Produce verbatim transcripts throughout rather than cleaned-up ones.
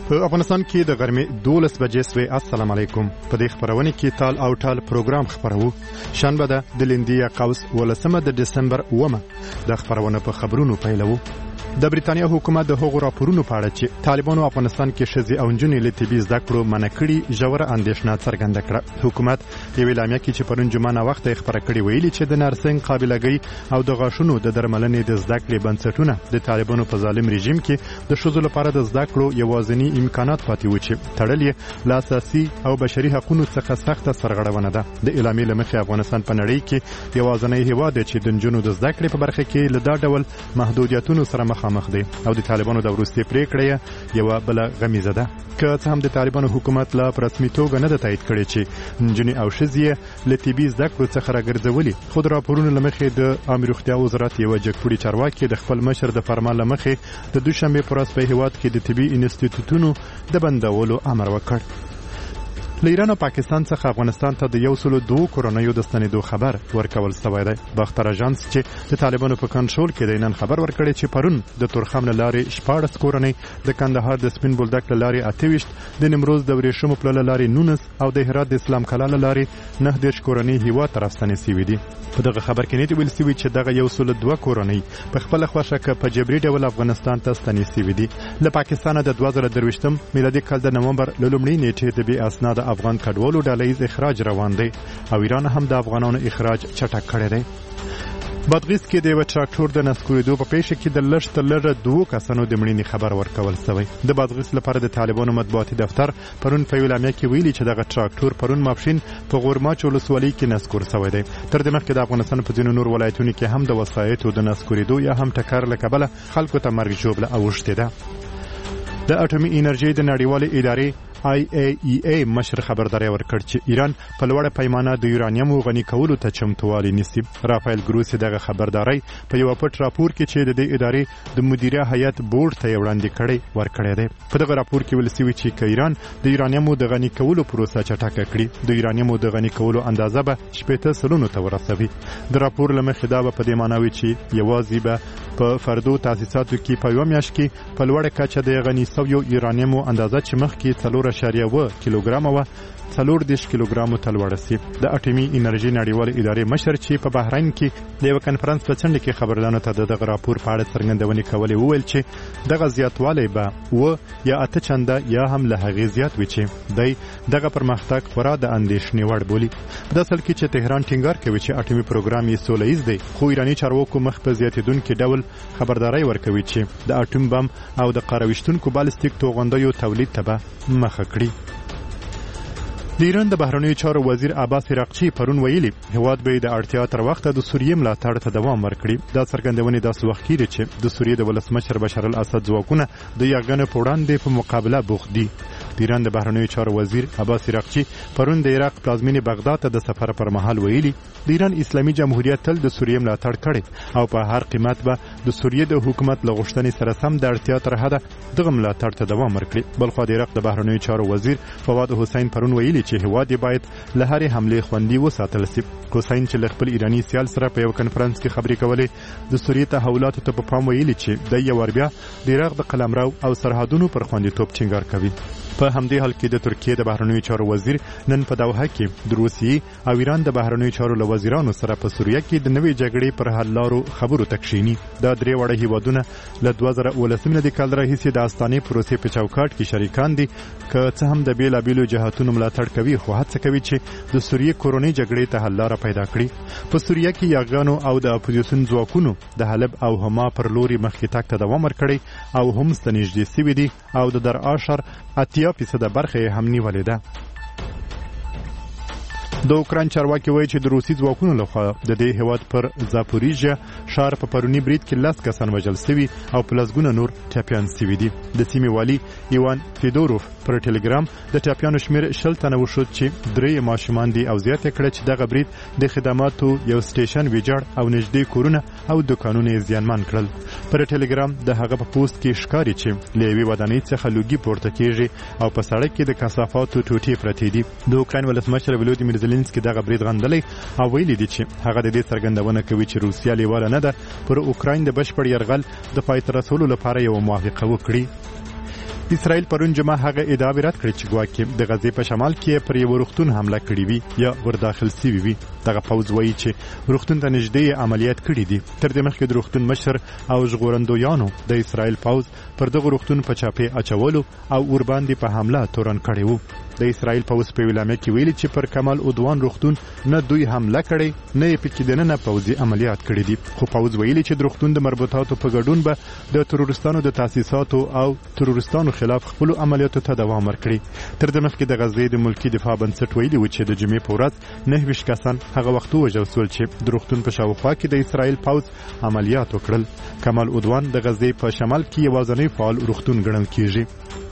په افغانستان کې د غرمې دولس بجې سوې. السلام علیکم. په دې خبرونه کې تال او ټال پروګرام خبرو. شنبه ده د لیندیا قوس ولسمه د دسمبر اومه. د خبرونه په خبرونو پیلو. د بریتانیا حکومت د هغو راپورونو په اړه چې طالبانو افغانستان کې ښځې او نجونې له طبي زده کړو منع کړي ژوره اندېښنه څرګنده کړه. حکومت یوې اعلامیه کې چې پرون جمعه ناوخته خبره کړې ویلي چې د نرسنګ قابلګۍ او د غاښونو د درملنې د زده کړې بنسټونه د طالبانو په ظالم رژیم کې د ښځو لپاره د زده کړو یوازینی امکانات پاتې و چې تړل یې له اساسي او بشري حقوقو څخه سخته سرغړونه ده. د اعلامیې له مخې افغانستان په نړۍ کې یوازینی هیواد دی چې د نجونو د زده کړې په برخه کې له دا ډول محدودیتونو سره مخامخ دی او د طالبانو د وروستي پریکړه یو بل غمیزه ده. که څه هم د طالبانو حکومت لا په رسمي توګه نه ده تایید کړې چې نجونې او ښځې له طبي زده کړو څخه راګرځولي، خو د راپورونو له مخې د عامه روغتیا وزارت یوه جګپوړي چارواکي د خپل مشر د فرمان له مخې د دوشنبې په ورځ په هېواد کې د طبي انسټیټوټونو د بندولو امر وکړ. له ایران او پاکستان څخه افغانستان ته د یو سلو دوه کورنیو د ستنېدو خبر ورکول شوی دی. باختر اژانس چې د طالبانو په کنټرول کې دی نن خبر ورکړی چې پرون د تورخم له لارې شپاړس کورنۍ، د کندهار د سپین بولدک له لارې اته ویشت، د نیمروز د ورېښمو پله له لارې نولس او د هرات د اسلام کلا له لارې نهه دېرش کورنۍ هېواد ته راستنې سوي دي. په دغه خبر کې نه ویل شوي چې دغه یو سلو دوه کورنۍ په خپله خوښه که په جبري ډول افغانستان ته ستنې سوي دي. له پاکستانه د دوه زره درویشتم میلادي کال د نومبر له لومړۍ نیټې د بې اسناده افغان کډوالو ډلهییز اخراج روان دی او ایران هم د افغانانو اخراج چټک کړی دی. بادغیس کې د یوه تراکټور د نسکورېدو په پیښه کې د لږ تر لږه دوو کسانو د مړینې خبر ورکول شوی. د بادغیس لپاره د طالبانو مطبوعاتي دفتر پرون په یوه اعلامیه کې ویلي چې دغه تراکټور پرون ماپښین په غورماچ ولسوالۍ کې نسکور شوی دی. تر دې مخکې د افغانستان په ځینو نور ولایتونو کې هم د وسایطو د نسکورېدو یا هم ټکر له کبله خلکو ته مرګ ژوبله اوښتې ده. د اټومي انرژۍ د نړیوالې ادارې آی ای ای ای مشر خبرداری ورکړ چې ایران په لوړه پیمانه د یورانیم غني کولو ته چمتووالی نیسي. رافایل ګروسي دغه خبرداری په یو پټ راپور کې چې د دې ادارې د مدیره هیئت بورډ ته وړاندې کړی ورکړی دی. په دغه راپور کې ویل شوي چې که ایران د یورانیم د غني کولو پروسه چټکه کړي، د یورانیم د غني کولو اندازه به شپېته سلنو ته ورسوي. د راپور له مخې دا به په دې معنا وي چې یوازې به په فردو تاسیساتو کې په یوه میاشت کې په لوړه کچه د غني سویو یورانیمو اندازه چې مخکې څلور اشاریه اوه کیلوګرامه وه څلور دېرش کیلوګرامو ته لوړه سي. د اټومي انرژۍ نړیوالې ادارې مشر چې په بحرین کې د یوه کنفرانس په څنډه کې خبريالانو ته د دغه راپور په اړه څرګندونې کولې وویل چې دغه زیاتوالی به اوه یا اته چنده یا هم له هغې زیات وي چې دی دغه پرمختګ خورا د اندېښنې وړ بولي. په دې اصل کې چې تهران ټینګار کوي چې اټومي پروګرام یې سوله ییز دی، خو ایراني چارواکو مخ په زیاتېدونکي ډول خبرداری ورکوي چې د اټوم بم او د قاره ویشتونکو بالستیک توغندیو تولید ته به مخه کړي. د ایران د بهرنیو چارو وزیر عباس عراقچي پرون ویلي هیواد به د اړتیا تر وخته د سوریې ملاتړ ته دوام ورکړي. دا څرګندونې داسې وخت کې چې د سوریې د ولسمشر بشار الاسد ځواکونه د یرغل په وړاندې په مقابله بوخت دي. د ایران د بهرنیو چارو وزیر عباس عراقچي پرون د عراق پلازمینې بغداد ته د سفر پر مهال ویلي د ایران اسلامي جمهوریت تل د سوریې ملاتړ کړي او په هر قیمت به د سوریې د حکومت له غوښتنې سره سم د اړتیا تر حده دغه ملاتړ ته دوام ورکړي. بلخو د عراق د بهرنیو چارو وزیر فواد حسین پرون ویلي چې هیواد یې باید له هرې حملې خوندي وساتل شي. حسین چې له خپل ایراني سیال سره په یو کنفرانس کې خبرې کولې د سوریې تحولاتو ته په پام ویلي چې د یو ور بیا د عراق د قلمرو او سرحدونو پر خوندیتوب ټینګار کوي. په همدې حال کې د ترکیې د بهرنیو چارو وزیر نن په دوحه کې د روسیې او ایران د بهرنیو چارو له وزیرانو سره په سوریه کې د نوې جګړې پر حل لارو خبرو ته کښیني. دا درې واړه هیوادونه له دوه زره اوولسم میلادي کال راهیسې د استانې پروسې په چوکاټ کې شریکان دي. که څه هم د بېلابېلو جهاتونو ملاتړ کوي، خو هڅه کوي چې د سوریې کورنۍ جګړې ته حل لاره پیدا کړي. په سوریه کې یاغیانو او د اپوزیسیون ځواکونو د حلب او حما پر لوري مخکې تګ ته دوام ورکړی او هم ستنېږدې سوي دي او د درعاشر اتیا فیصده برخه یې هم نیولې ده. د اوکراین چارواکي وایي چې د روسي ځواکونو لخوا د دې هیواد پر زاپوریژیا ښار په پروني برید کې لس کسان وژل سوي او په لسګونه نور ټپیان سوي دي. د سیمې والي ایوان فیدوروف پر ټلګرام د ټپیانو شمېر شل تنه وښود چې درې ماشومان دي او زیاته کړه چې دغه برید د خدماتو یو سټیشن ویجاړ او نږدې کورونه او دکانونه یې زیانمن کړل. پر ټلګرام د هغه په پوسټ کې ښکاري چې له یوې ودانۍ څخه لوګي پورته کېږي او په سړک کې د کثافاتو ټوټې پرتې دي. د اوکراین ولسمشر ولودیمیر زلنسکي دغه برید غندلی او ویلي دي چې هغه د دې څرګندونه کوي چې روسیه لیواله نه ده پر اوکراین د بشپړ یرغل د پای ته رسولو لپاره یو موافقه وکړي. اسرائیل پرون جمعه هغه ادعا رد کړې چې ګواکې د غزې په شمال کې پر یو روغتون حمله کړې وي یا ورداخل سوي وي. دغه پوځ وایي چې روغتون ته نږدې عملیات کړي دي. تر دې مخکې د روغتون مشر او ژغورندویانو د اسرائیل پوځ پر دغه روغتون په چاپې اچولو او ورباندې په حمله تورن کړی وو. د اسرائیل پوځ په ویلامه کې ویلي چې پر کمال عدوان روغتون نه دوی حمله کړې نه یې پکې دننه پوځي عملیات کړي دي. خو پوځ ویلي چې د روغتون د مربوطاتو په ګډون به د تروریستانو د تاسیساتو او تروریستانو خلاف خپل عملیاتو ته دوام ورکړي. تر دې مخکې د غزې د ملکی دفاع بنسټ ویلي و چې د جمعې په ورځ نهه ویشت کسان هغه وخت وژل شول چې د روغتون په شاوخوا کې د اسرائیل پوځ عملیات وکړل. کمال عدوان د غزې په شمال کې یوازینی فعال روغتون ګڼل کیږي.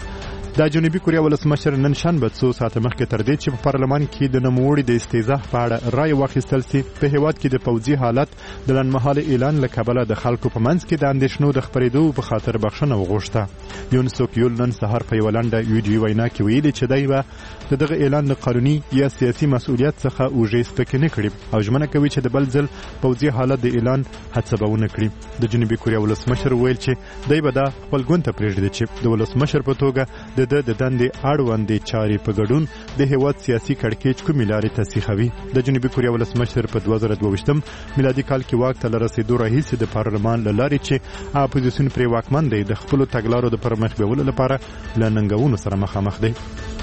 د جنوبي کوریا ولسمشر نن شنبه څو ساعته مخکې تر دې چې په پارلمان کې د نوموړي د استیزاح په اړه رای واخیستل سي په هیواد کې د پوځي حالت د لنډمهاله اعلان له کبله د خلکو په منځ کې د اندېښنو د خپرېدو په خاطر بخښنه وغوښته. یون سوک یول نن سهار په یوه لنډه ویډیو وینا کې ویلي چې دی به د دغه اعلان له قانوني یا سیاسي مسؤلیت څخه اوږې سپکې نه کړي او ژمنه کوي چې د بل ځل پوځي حالت د اعلان هڅه به ونه کړي. د جنوبي کوریا ولسمشر ویل چې دی به دا خپل ګوند ته پرېږدي چې د ولسمشر په توګه د د د دندې اړوندې چارې په ګډون د هیواد سیاسي کړکېچ کومې لارې تصحیحوي. د جنوبي کوریا ولسمشر په دوه زره دوه ویشتم میلادي کال کې واک ته رسېدو راهیسې د پارلمان له لارې چې اپوزیسیون پرې واکمن دی د خپلو تګلارو د پرمخ بیولو لپاره له ننګونو سره مخامخ دی.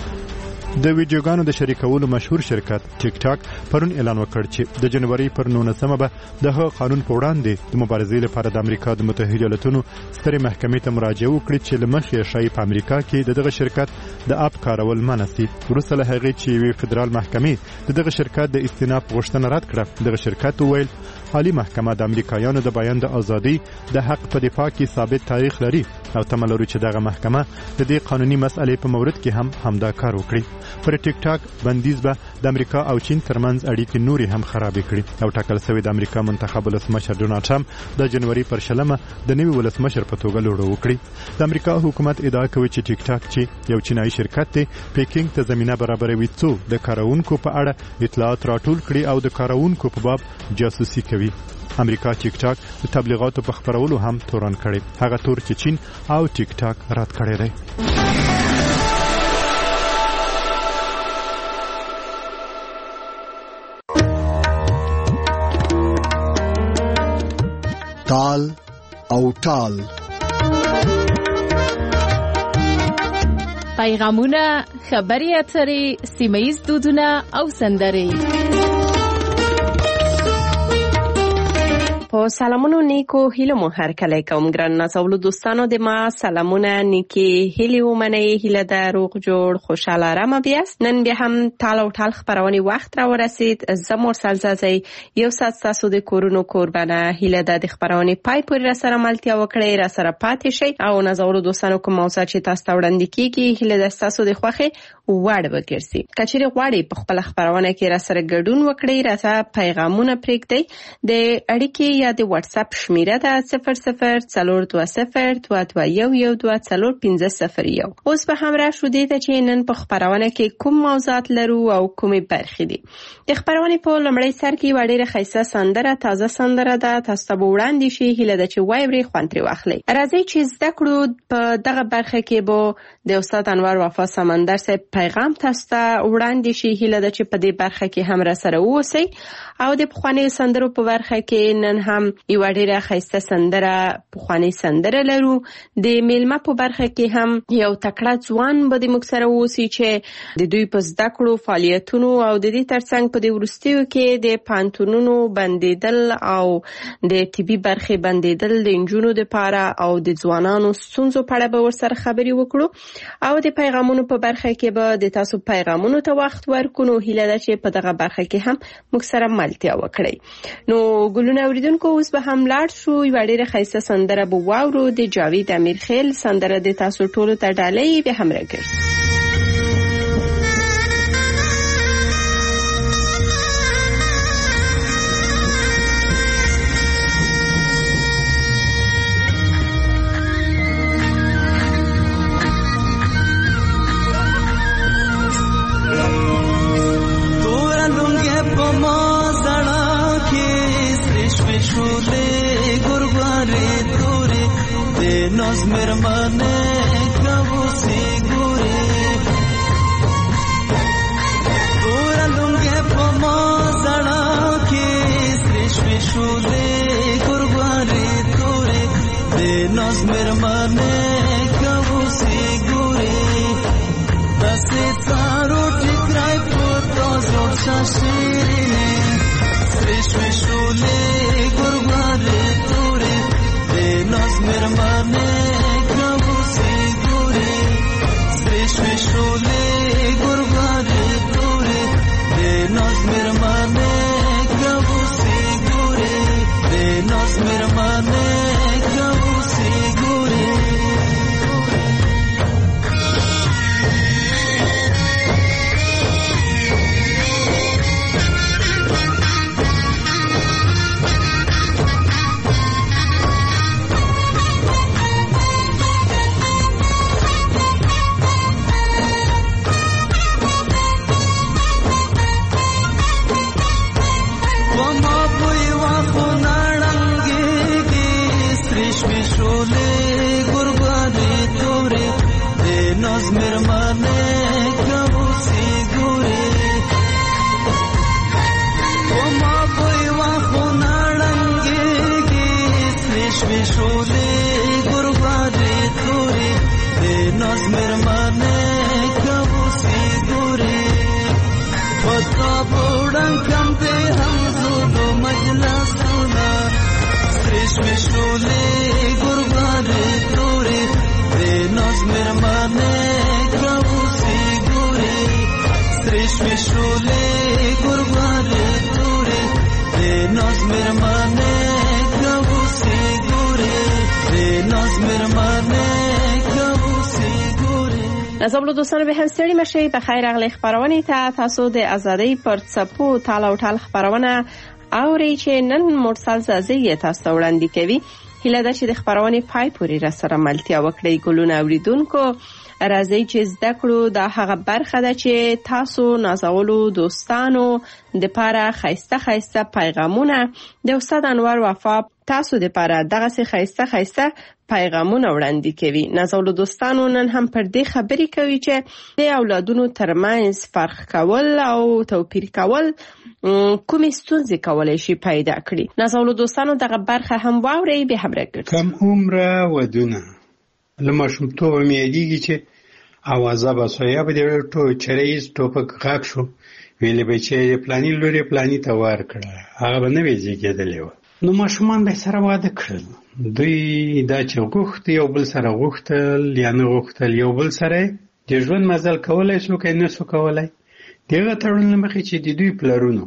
د ویډیوګانو د شریکولو مشهور شرکت ټیک ټاک پرون اعلان وکړ چې د جنوري پر نولسمه به دغه قانون په وړاندې د مبارزې لپاره د امریکا د متحده ایالاتونو سترې محکمې ته مراجعه وکړي چې له مخې شای په امریکا کې دغه شرکت د اپ کارول منع سي. وروسته له هغې چې یوې فدرال محکمې دغه شرکت د استیناف غوښتنه رد کړه. دغه شرکت وویل عالی محکمه د امریکایانو د بیان د ازادۍ د حق په دفاع کې ثابت تاریخ لري او تمه لري چې دغه محکمه د دې قانوني مسئلې په مورد کې هم همدا کار وکړي. پر ټیک ټاک بندیز به د امریکا او چین ترمنځ اړیکې نورې هم خرابې کړي او ټاکل شوی د امریکا منتخب ولسمشر ډونالډ ټرمپ د جنوري پر شلمه د نوي ولسمشر په توګه لوړه وکړي. د امریکا حکومت ادعا کوي چې ټیک ټاک چې یو چینایي شرکت دی پیکینګ ته زمينه برابروي څو د کارونکو په اړه اطلاعات راټول کړي او د کارونکو په باب جاسوسي کوي. امریکا ټیک ټاک د تبلیغاتو په خبرولو هم تورن کړي هغه تور چې چین او ټیک ټاک رد کړي دی. تال او ټال پیغامونه، خبري اترې، سیمه‌ییز دودونه او سندرې. په سلامونو نیکو هیلو مو هر کله کوم ګران نازولو دوستانو د ما سلامونه نیکی هیلې ومنئ. هیله ده روغ جوړ خوشاله آرامه بیاست. نن بیا هم تال او ټال خبرونې وخت را ورسید. زه مرسل زازی یو ساعت ستاسو د کورونو کوربانه. هیله ده د خبرونې پای پورې را سره ملتیا وکړئ، را سره پاتې شئ او نازولو دوستانو کوم موضوع چې تاسو ته وړاندې کیږي هیله ده ستاسو د خوښې وړ وګرځي. که چیرې غواړئ په خپله خبرونه کې را سره ګډون وکړئ، را سره پیغامونه پرېږدئ. د اړیکې یا د واتس اپ شمیره ده صفر صفر څلور دوه صفر دوه دوه یو یو دوه څلور پنځه صفر یو. اوس به هم راشو دې ته چې نن په خبرونه کې کوم موضوعات لرو او کومې برخې دي. د خبرونې په لومړی سر کې یوه ډېره ښایسته سندره تازه سندره ده تاسو ته به وړاندې شي. هیله ده چې واورئ، خوند ترې واخلئ. راځئ چې زده کړو په دغه برخه کې به د استاد انور وفا سمندر صاحب پیغام تاسو ته وړاندې شي. هیله ده چې په دې برخه کې هم را سره واوسئ او د پخوانیو سندرو په برخه کې نن هم یوه ډېره ښایسته سندره پخوانۍ سندره لرو. د میلمه په برخه کې هم یو تکړه ځوان به د موږ سره واوسي چې د دوی په زده کړو فعالیتونو او د دې ترڅنګ په دې وروستیو کې د پانتونونو بندېدل او د طبي برخې بندېدل د نجونو دپاره او د ځوانانو ستونزو په اړه به ورسره خبرې وکړو او د پیغامونو په برخه کې به د تاسو پیغامونو ته وخت ورکړو. نو هیله ده چې په دغه برخه کې هم موږ سره ملتیا وکړئ. نو ګلونه اوریدونکو اوس به هم لاړ شو. یوه ډېره ښایسته سندره به واورو د جاوید امیرخیل سندره د تاسو ټولو ته ډالۍ به هم راګرځي. ناز مرمانه کبو نازولو دوستانو به هم ستړي مشئ. په خیر راغلی خپرونې ته. تاسو د ازادۍ پر څپو تال او ټال خپرونه اورئ چې نن مرسل زازي تاسو ته وړاندې کوي. هیله ده چې د خپرونې پای پورې راسره ملتیا وکړئ. ګلونه اوریدونکو، راځئ چې زده کړو دا هغه برخه ده چې تاسو نازولو دوستانو د پاره خیسته خیسته پیغامونه د استاد انور وفا تاسو د پاره دغه سه خیسته خیسته پیغامونه وړاندې کوي. نازولو دوستانو نن هم پر دې خبرې کوي چې د اولادونو ترمنځ فرق کول او توپیر کول کومې ستونزې کولای شي پیدا کړي. نازولو دوستانو دغه برخه هم واورئ. به هم راګرځئ. کم عمره ودونه له ماشومتوبه مې یادېږي چې اوازه به سویا به د ټو چریز ټوپک غاک شو، ویلې به چې پلاني لورې پلاني ته ور کړه، هغه به نه وې زیږېدلې وه. نو ماشومان به سره واده کړل. دوی دا چې غوښت یو بل سره غوښتل یا نه غوښتل، یو بل سره د ژوند مزل کولی شو که نه سو کولی. د هغه تړون له مخې چې د دوی پلرونو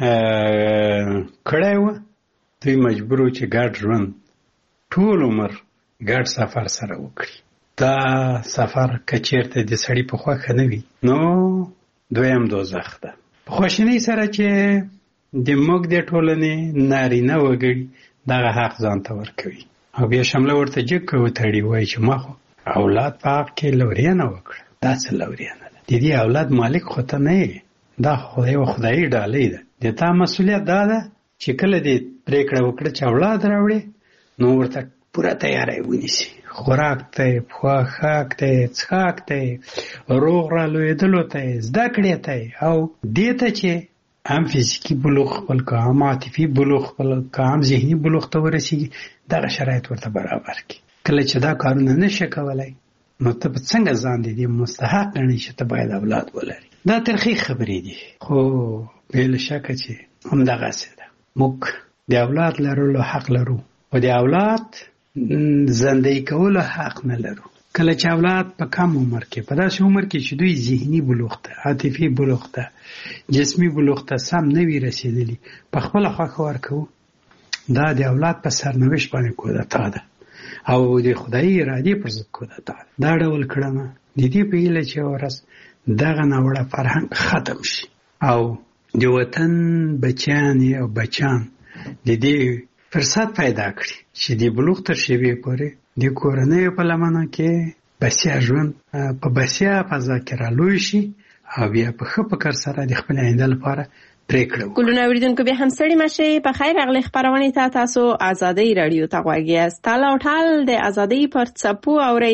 کړی وه، دوی مجبور وو چې ګډ ژوند ټول عمر ګډ سفر سره وکړي. دا سفر که چېرته د سړي په خوښه نه وي نو دویم دوزخ ده. په خواشینۍ سره چې د موږ د ټولنې نارینه وګړي دغه حق ځان ته ورکوي او بیا شمله ورته جګ وتړي، وایي چې ما خو اولاد په حق کې لورینه وکړه. دا څه لورینه ده؟ د دې اولاد مالک خو ته نه یې، دا خدای و خدایي ډالۍ ده. د تا مسؤلیت دا ده چې کله دې پرېکړه وکړه چې اولاد راوړې نو ورته پوره تیاری ونیسي. خوراک ته، خواښاک ته، څښاک ته، روغ را لویدلو ته، زده کړې ته، او دې ته چې هم فزیکي بلوغ خپل که هم عاطفي بلوغ خپل که هم ذهني بلوغ ته ورسیږي، دغه شرایط ورته برابر کړي. کله چې دا کارونه نشه کولی نو ته به څنګه ځان د دې مستحق ګڼې چې ته باید اولاد ولري. دا ترخې خبرې دي، خو بې شکه چې همدغسې ده. موږ د اولاد لرلو حق لرو، خو د اولاد زندگی کولو حق نه لرو. کله چې اولاد په کم عمر کې، په داسې عمر کې چې دوی ذهني بلوغ ته، عاطفي بلوغ ته، جسمي بلوغ ته سم نه وي رسېدلي، په خپله خوښه ورکوو، دا د اولاد په سرنوشت باندې کودتا ده او د خدایي ارادې پر ضد کودتا ده. دا ډول کړنه د دې په هیله چې ورځ دغه ناوړه فرهنګ ختم شي او د وطن بچیانې او بچیان د دې فرصت پیدا کړي چې د بلوغ تر شیبې پورې د کورنیو په لمنه کې بسیا ژوند په بسیا فضا کې رالوی شي او بیا په ښه فکر سره د خپل آینده لپاره پریکړه وکړي. ګلونه اوریدونکو بیا هم ستړي مشئ. په خیر راغلی خپرونې ته. تاسو ازادۍ راډیو ته غوږ یاست. تال او ټال د ازادۍ پر څپو اورئ.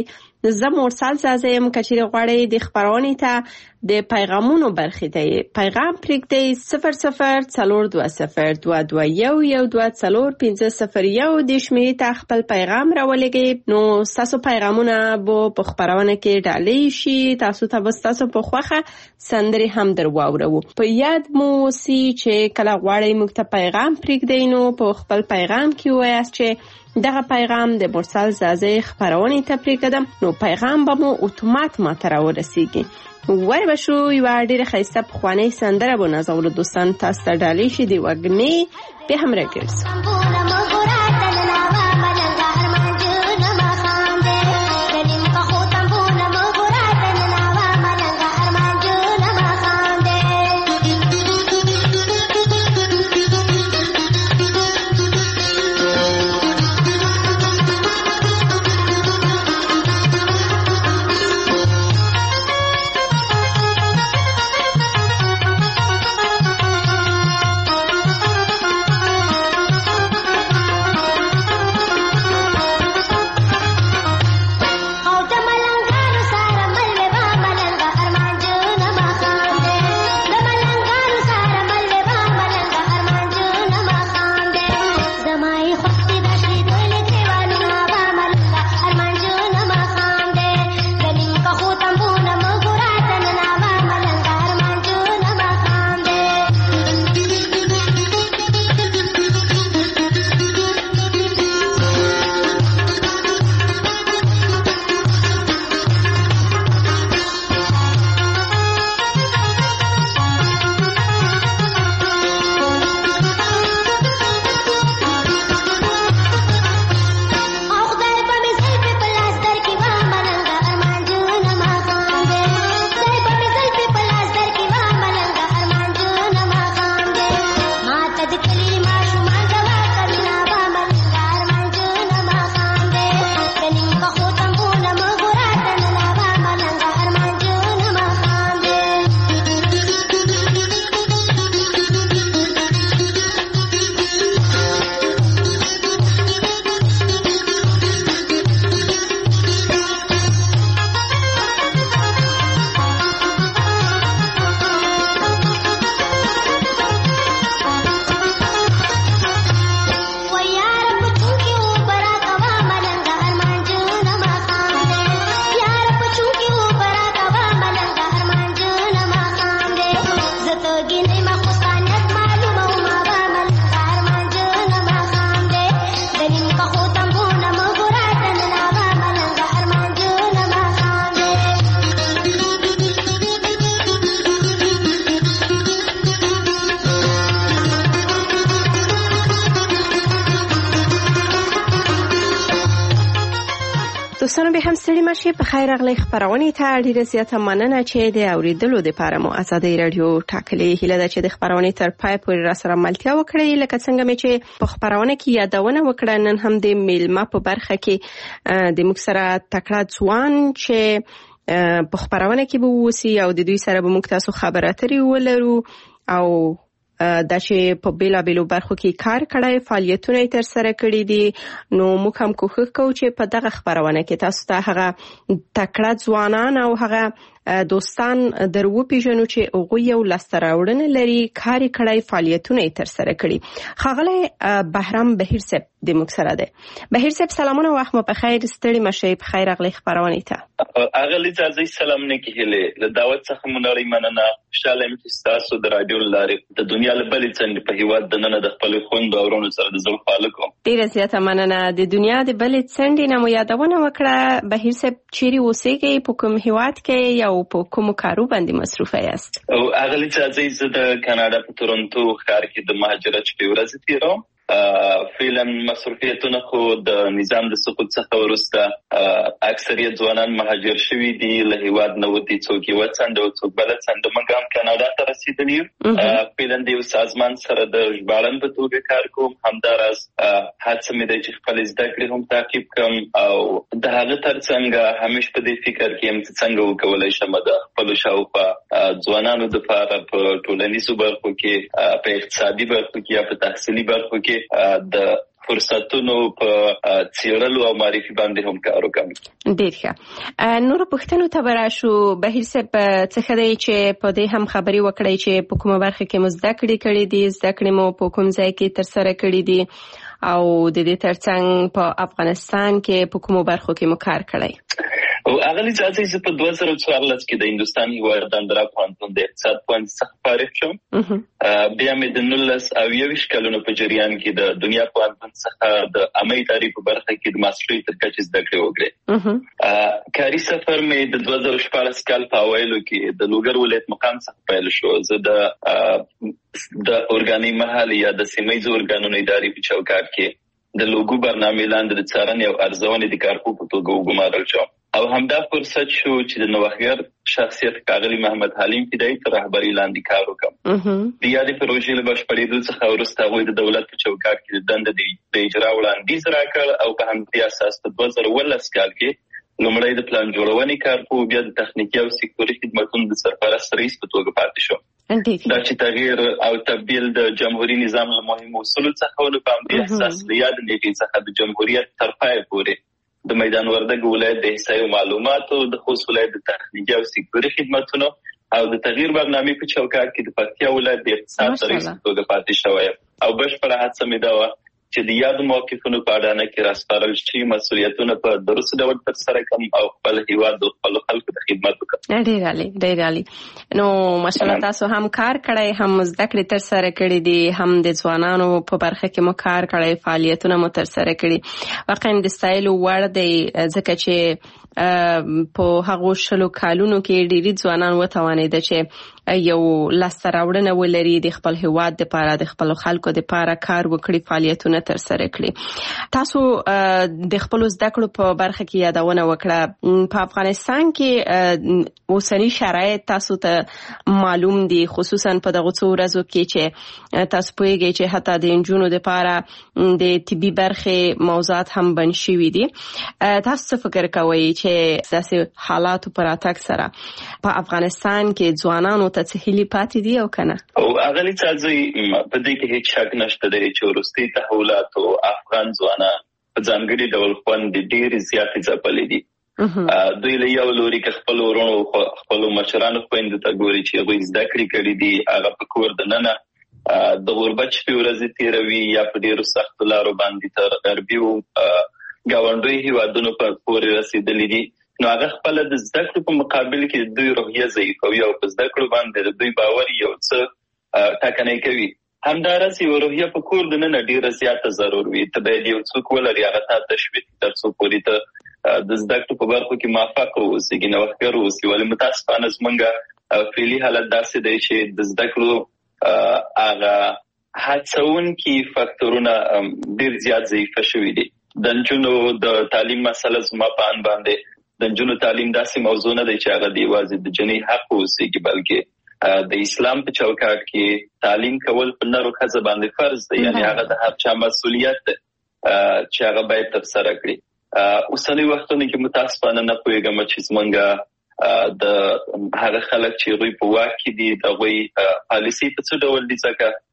زه مرسل زازه یم. که چیرې غواړئ د خپرونې ته د پیغامونو برخې ته پیغام پرېږدئ صفر صفر څلور دوه صفر دوه دوه یو یو دوه څلور پنځه صفر یو د شمېرې ته خپل پیغام راولېږئ. نو ستاسو پیغامونه به په خپرونه کې ډالۍ شي. تاسو ته به ستاسو په خوښه سندرې هم در واورو. په یاد مو اوسي چې کله غواړئ موږ ته پیغام پرېږدئ نو په خپل پیغام کې ووایاست چې دغه پیغام د مرسل زازه خپرونې ته پرېږدم، نو پیغام به مو اتومات ما ته راورسیږي. وای بشو یو ډېره ښایسته پخوانۍ سندره به نازولو دوستان تاسو ته ډالۍ شي د وږمې بیا هم راګرځو. دوستانو به هم ستړي مشي په خیر راغلی خبرونه ته ډیره زیاته مننه چې د اوریدلو لپاره مو ازادي رادیو ټاکلې هیله ده چې د خبرونه تر پای پورې را سره ملتیا وکړي. لکه څنګه مې چې په خبرونه کې یادونه وکړه نن هم د میلمه په برخه کې د موږ سره تکړه ځوان چې په خبرونه کې به ووسی او د دوی سره به موږ تاسو خبرې اترې ولرو او دا چې په بیلا بیلو برخو کې کار کړای فعالیتونه تر سره کړی دي نو موږ هم کوښښ کوو چې په دغه خبرونه کې تاسو ته هغه تکړه ځوانان او هغه دوستان درو پیژنو چې هغه یو لاستراوړنه لري کار کړای فعالیتونه تر سره کړی. خاغله بهرام بهیر صاحب د موږ سره ده. بهیر صاحب سلامونه وخت مو په خیر ستړي مشه په خیر اغلی خبرونه ته. اغلی ځای سلام نه کیله له دعوت څخه مونږ مننه خوشاله یم چې تاسو د رادیو لارې د دنیا له بلې څنګه په هیواد د نن د خپل خوند او ورونو سره د زړه خاله کوم. ډیره زیاته مننه. د دنیا د بلې څنګه نمو یادونه وکړه. بهیر صاحب چیرې اوسېږئ په کوم هیواد کې یا په کوم کارو باندې مصروف یاست؟ او اغلی ځای زه د کاناډا په تورنټو ښار کې د مهاجرت په ورځ تیروم. فعلا مصروفیتونه خو د نظام د سقوط څخه وروسته اکثریت ځوانان مهاجر شوي دي له هیواد نه وتي څوک یو څنډه او څوک بل څنډه. موږ هم کاناډا ته رسیدلي یو. فعلا د یو سازمان سره د ژباړن په توګه کار کوم. همداراز هڅه مې ده چې خپل زده کړې هم تعقیب کړم او د هغه ترڅنګ همیشه په دې فکر کې یم چې څنګه وکولای شم د خپل شاوخوا ځوانانو لپاره په ټولنیزو برخو کې په اقتصادي برخو کې یا په تحصیلي برخو کې چې د فرصتونو په څیړلو او معرفي باندې هم کار وکړو. ډیر ښه. نور پوښتنو ته براشو. بهیر صاحب څه خدای چې په دې هم خبري وکړی چې په کومه برخه کې مزده کړې کړې دي، زده کړې مو په کوم ځای کې تر سره کړې دي او د دې ترڅنګ په افغانستان کې په کومو برخو کې مو کار کړی؟ او اغلی ځای چې په دوه زره څوارلس کې د هندستان هیواد د اندرا پوهنتون د اقتصاد پوهنځي څخه فارغ شوم. بیا مې د نولس او یوویشت کلونو په جریان کې د دنیا پوهنتون څخه د عامه ادارې په برخه کې د ماسترۍ تر کچې زده کړې وکړې. کاري سفر مې د دوه زره شپاړس کال په اوایلو کې د لوګر ولایت مقام څخه پیل شو. زه د د اورګاني محل یا د سیمه‌ییزو ارګانونو ادارې په چوکاټ کې د لوګو برنامې لاندې د څارنې او ارزونې د کارکوونکو په توګه وګمارل شوم. او همدا فرصت شو چې د نوښتګر شخصیت ښاغلي محمد حلیم فدایي تر رهبرۍ لاندې کار وکړم. د یادې پروژې له بشپړېدو څخه وروسته هغوی د دولت په چوکاټ کې د دندې د اجرا وړاندیز راکړ او په همدې اساس په دوه زره اوولس کال کې لومړی د پلان جوړونې کارپوه بیا د تخنیکي او سکتوري خدمتونو د سرپرست رئیس په توګه پاتې شو. دا چې تغییر او تبدیل د جمهوریت نظام له مهمو اصولو څخه ول په همدې اساس د یاد نیټې څخه د جمهوریت تر پای پورې د میدان وردګ ولایت د احصایي معلوماتو د خوست ولایت د تخنیکي او سکتوري خدمتونو او د تغییر برنامې په چوکاټ کې د پکتیا ولایت د اقتصاد رئیس په توګه پاتې شوی او بشپړه هڅه مې دا وه چې د یادو موقفونو په اډانه کې راسپارل شوي مسؤلیتونه په درست ډول ترسره کړم او خپل هیواد د خپلو خلکو د خدمت وکړم. ډېر عالي ډېر عالي. نو ماشاءالله تاسو هم کار کړی، هم زده کړې ترسره کړې دي، هم د ځوانانو په برخه کې مو کار کړی، فعالیتونه مو ترسره کړي. واقعا د ستایلو وړ دی ځکه چې په هغو شلو کالونو کې ډېری ځوانان وتوانېده چې یو لاسته راوړنه ولري، د خپل هیواد دپاره د خپلو خلکو دپاره کار وکړي، فعالیتونه ترسره کړي. تاسو د خپلو زده کړو په برخه کې یادونه وکړه. په افغانستان کې اوسني شرایط تاسو ته معلوم دي، خصوصا په دغه څو ورځو کې چې تاسو پوهیږئ چې حتی د نجونو دپاره د طبي برخې موضوعات هم بند شوي دي. تاسو څه فکر کوئ چې داسې حالاتو په راتګ سره په افغانستان کې ځوانانو ته څه هیلې پاتې دي او کنه؟ او اغلی څازي په دې کې هیڅ شک نشته دی چې وروستي تحولاتو افغان ځوانان په ځانګړي ډول خوند ډېرې زیاتې ځپلې دي. دوی له یو لوري کې خپل ورونو خپل مشرانو خویندو ته ګوري چې هغوی زده کړې کړي دي، هغه په کور دننه د غربت شپې ورځې تېروي یا په ډېرو سختو لارو باندې تر غربي ګاونډیو هیوادونو پورې رسېدلي دي. نو هغه خپل د زده کړو په مقابل کې دوی روحیه ضعیفوي او په زده کړو باندې د دوی باور یو څه ټاکنی کوي. همدارس یو روحیه په کور دننه ډېره زیاته ضرور وي. ته باید یو څوک ولري هغه ته تشویق تر څو پورې ته د زده کړو په برخو کې موفق واوسې، نوښتګر واوسې. ولې متاسفانه زموږ فعلي حالت داسې دی چې د زده کړو هغه هڅونکي فاکتورونه ډېر زیات ضعیفه شوي دي. د نجونو د تعلیم مسله زما په ان باندې د نجونو تعلیم داسې موضوع نه دی چې هغه د یوازې د جنۍ حق واوسېږي، بلکې د اسلام په چوکاټ کې تعلیم کول په نر او ښځه باندې فرض دی. یعنې هغه د هر چا مسؤلیت دی چې هغه باید ترسره کړي. اوسني وختونو کې متاسفانه نه پوهېږم چې زموږ د هغه خلک چې هغوی په واک کې دي د هغوی پالیسي په څه ډول دي،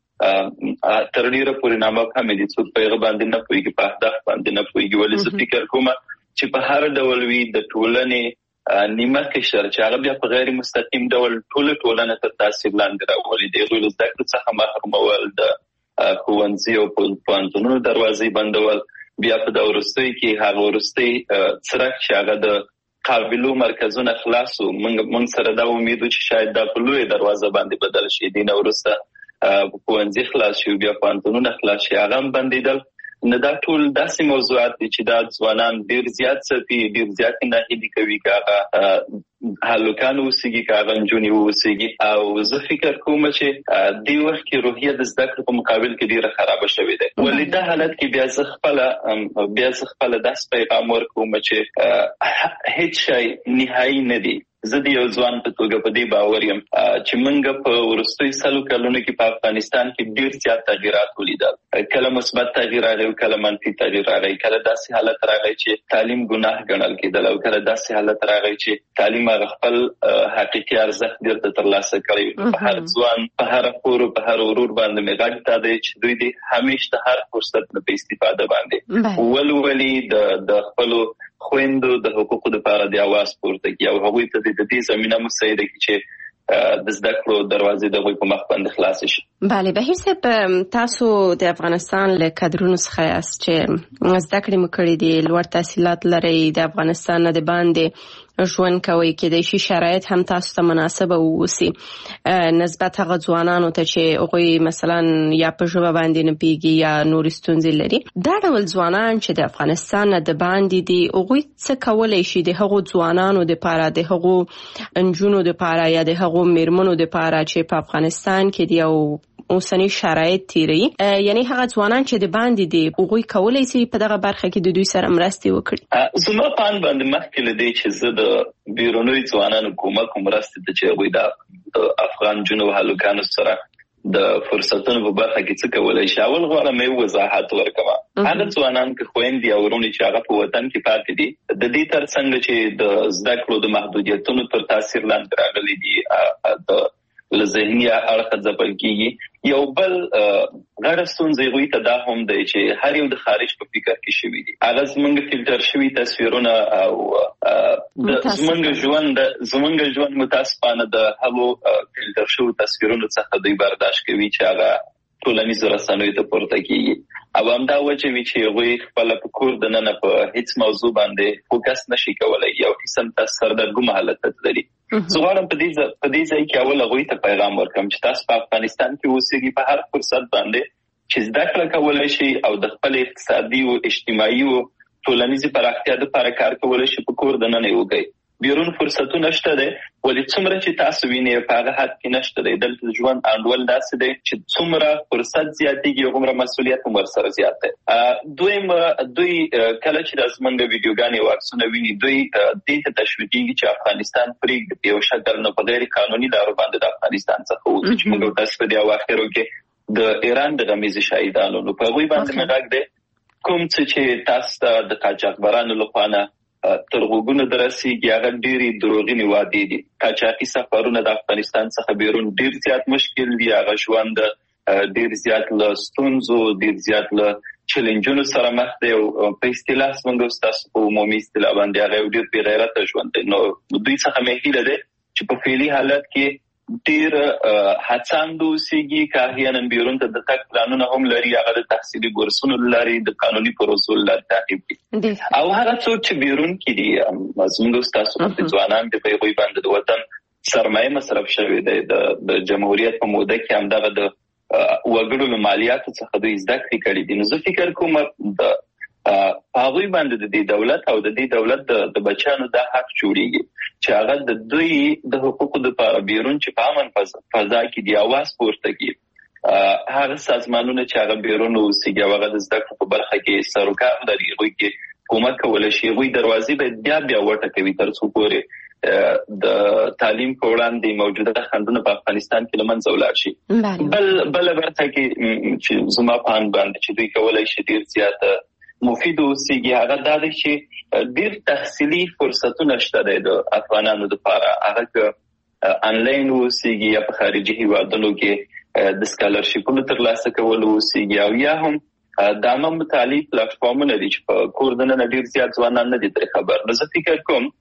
ځکه تر ډېره پورې نامفهمې دي. څوک په هغه باندې نه پوهېږي، په اهداف باندې نه پوهېږي. ولې زه فکر کوم چې په هر ډول وي د ټولنې نیمه قشر چې هغه بیا په غیر مستقیم ډول ټوله ټولنه تر تاثیر لاندې راولي. د هغوی له زده کړو څخه محرومول، د ښوونځي او پوهنتونونو دروازې بندول، بیا په دا وروستیو کې هغه وروستی څرک چې هغه د قابلو مرکزونه خلاصو. موږ سره دا امید و چې شاید دا په لویه دروازه باندې بدل شي. دې نه وروسته ښوونځي خلاص شي، بیا پوهنتونونه خلاص شي، هغه هم بندېدل. نه دا ټول داسې موضوعات دي چې دا ځوانان ډېر زیات څپي، ډېر زیات ناهیلي کوي که هغه هلکان اوسېږي که هغه نجونې واوسېږي. او زه فکر کوم چې دې وخت کې روحیه د زده کړو په مقابل کې ډېره خرابه شوې ده. ولې دا حالت کې بیا زه خپله بیا زه خپله داسې پیغام ورکوم چې هیڅ شی نهایي نه دی. زه د یو ځوان په توګه په دې باور یم چې موږ په وروستیو سلو کلونو کې په افغانستان کې ډېر زیات تغیرات ولیدل، کله مثبت تغییر راغی او کله منفي تغییر راغی، کله داسې حالت راغی چې تعلیم ګناه ګڼل کېدل او کله داسې حالت راغی چې تعلیم هغه خپل حقیقي ارزښت بیرته ترلاسه کړی. په هر ځوان، په هر خور، په هر ورور باندې مې غږ دا دی چې دوی دې همیشه د هر فرصت نه په استفاده باندې ولولي، د د خپلو خويندو د حقوقو لپاره د आवाज پورته کوي او هغوی ته د دې زمينه مساعده کوي چې د زده کړو دروازې د غوي په مخ باندې خلاص شي. بله، بهیر صاحب، تاسو د افغانستان له کادرونو څخه یاست چې زده کړې مو کړې دي، لوړ تحصیلات لري، د افغانستان نه د باندې ژوند کوي، کېدای شي شرایط هم تاسو ته مناسبه واوسي نسبت هغه ځوانانو ته چې هغوی مثلا یا په ژبه باندې نه پوهېږي یا نورې ستونزې لري. دا ډول ځوانان چې د افغانستان نه د باندې دي، هغوی څه کولی شي د هغو ځوانانو دپاره، د هغو نجونو دپاره یا د هغو میرمنو دپاره چې په افغانستان کې دي او اوسنی شرایط تیری، یعنی هغه ځوانان چې د باندې دي هغوی کولی شي په دغه برخه کې د دوی سره مرستې وکړي؟ زما په اند باندې مخکې له دې چې زه د بیرونی ځوانانو کومک مرستې ته چې هغوی د افغان جنو هلکانو سره د فرصتونو په برخه کې څه کولی شي، اول غواړم یې وضاحت ورکړم. هغه ځوانان که خویندې او ورونې چې هغه په وطن کې پاتې دي، د دې ترڅنګ چې د زده کړو د محدودیتونو تر تاثیر لاندې راغلي دي، د له ذهني اړخه ځپل کېږي، یو بل غټه ستونزه هغوی ته دا هم دی چې هر یو د خارج په فکر کې شوي دي. هغه زموږ فلټر شوي تصویرونه او زموږ ژوند زموږ ژوند متاسفانه د هغو فلټر شوي تصویرونو څخه دوی برداشت کوي چې هغه ټولنیزو رسنیو ته پورته کېږي، او همدا وجه وي چې هغوی خپله په کور دننه په هیڅ موضوع باندې فوکس نشي کولی، یو قسم ته سردرګم حالت لري. زه غواړم په دې ځای کې اول هغوی ته پیغام ورکړم چې تاسو په افغانستان کې اوسېږئ، په هر فرصت باندې چې زده کړه کولی شي او د خپل اقتصادي او اجتماعي او ټولنیزې پراختیا دپاره کار کولی شي، په کور دننه یې وکړئ. بیرون فرصتونه شته دی، ولې څومره چې تاسو وینئ په هغه حد کې نشته دی. دلته ژوند انډول داسې دی چې څومره فرصت زیاتېږي هغومره مسؤلیت هم ورسره زیات دی. دویم، دوی کله چې دا زموږ ویډیوګانې او عکسونه ویني، دوی دې ته تشویقېږي چې افغانستان پرېږدي، په یو شکل نه په غیر قانوني لارو باندې د افغانستان څخه وځي، چې موږ تاسو په دې اواخرو کې د ایران د غمیزې شهیدانو نو په هغوی باندې مې غږ دی، کوم څه چې تاسو ته د قاچاقبرانو لخوا نه تر غوږونو درسیږي هغه ډېرې دروغینې وعدې دي. قاچاقي سفرونه د افغانستان څخه بیرون ډېر زیات مشکل دي، هغه ژوند ډېر زیات له ستونزو، ډېر زیات له چیلنجونو سره مخ دی او په اصطلاح زموږ ستاسو په عمومي اصطلاح باندې هغه یو ډېر بې غیرته ژوند دی. نو دوی څخه مې هیله دی چې په فعلي حالت کې ډېر هڅاند اوسېږي، که احیانا بیرون ته د تګ پلانونه هم لري، هغه د تحصیلي بورسونو له لارې د قانوني پروسو له لارې تعقیب کړي. او هغه څوک چې بیرون کې دي، زموږ ستاسو غوندې ځوانان دي، په هغوی باندې د وطن سرمایه مصرف شوې دی. د جمهوریت په موده کې همدغه د وګړو له مالیاتو څخه دوی زده کړې کړي دي. نو زه فکر کوم د هغوی باندې د دې دولت او د دې دولت د بچیانو دا حق جوړیږي چې هغه د دوی د حقوقو لپاره بیرون چې په امن فضا کې دی اواز پورته کړي. هغه سازمانونه چې هغه بیرون اوسېږي او هغه د زده کړو په برخه کې سر و کار لري، هغوی کې کومک کولی شي، هغوی دروازې باید بیا بیا وټکوي تر څو پورې د تعلیم په وړاندې موجوده خنډونه په افغانستان کې له منځه ولاړ شي. بل بله برخه کې چې زما په اند باندې چې دوی کولی شي ډېر زیات مفید اوسېږي هغه دا دی چې ډېر تحصیلي فرصتونه شته دی د افغانانو دپاره، هغه که انلاین اوسېږي یا په خارجي هیوادونو کې د سکالرشیپونو ترلاسه کول اوسېږي، او یا هم د عامه مطالعې پلاټفارمونه دي چې په کور دننه ډېر زیات ځوانان نه دي ترې خبر. نو زه فکر کوم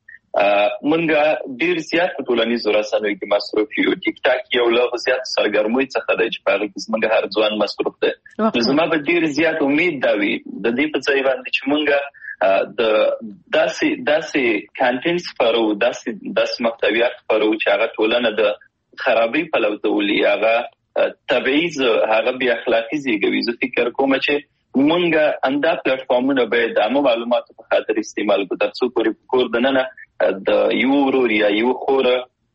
مونږ ډېر زیات په ټولنیزو رسنیو کې مصروف یو. ټیک ټاک یو له زیات سرګرمۍ څخه دی چې په هغه کې زموږ هر ځوان مصروف دی. نو زما به ډېر زیات امید دا وي د دې په ځای باندې چې مونږ د داسې داسې کانټینټ خپرو، داسې داسې محتویات خپرو چې هغه ټولنه د خرابۍ پلو ته ولي، هغه تبعیض، هغه بې اخلاقي زېږوي. زه فکر کوم چې مونږ همدا پلیټفارمونه باید د عامه معلوماتو په خاطر استعمال کړو تر څو پورې په کور دننه د یو ورور یا یو خوره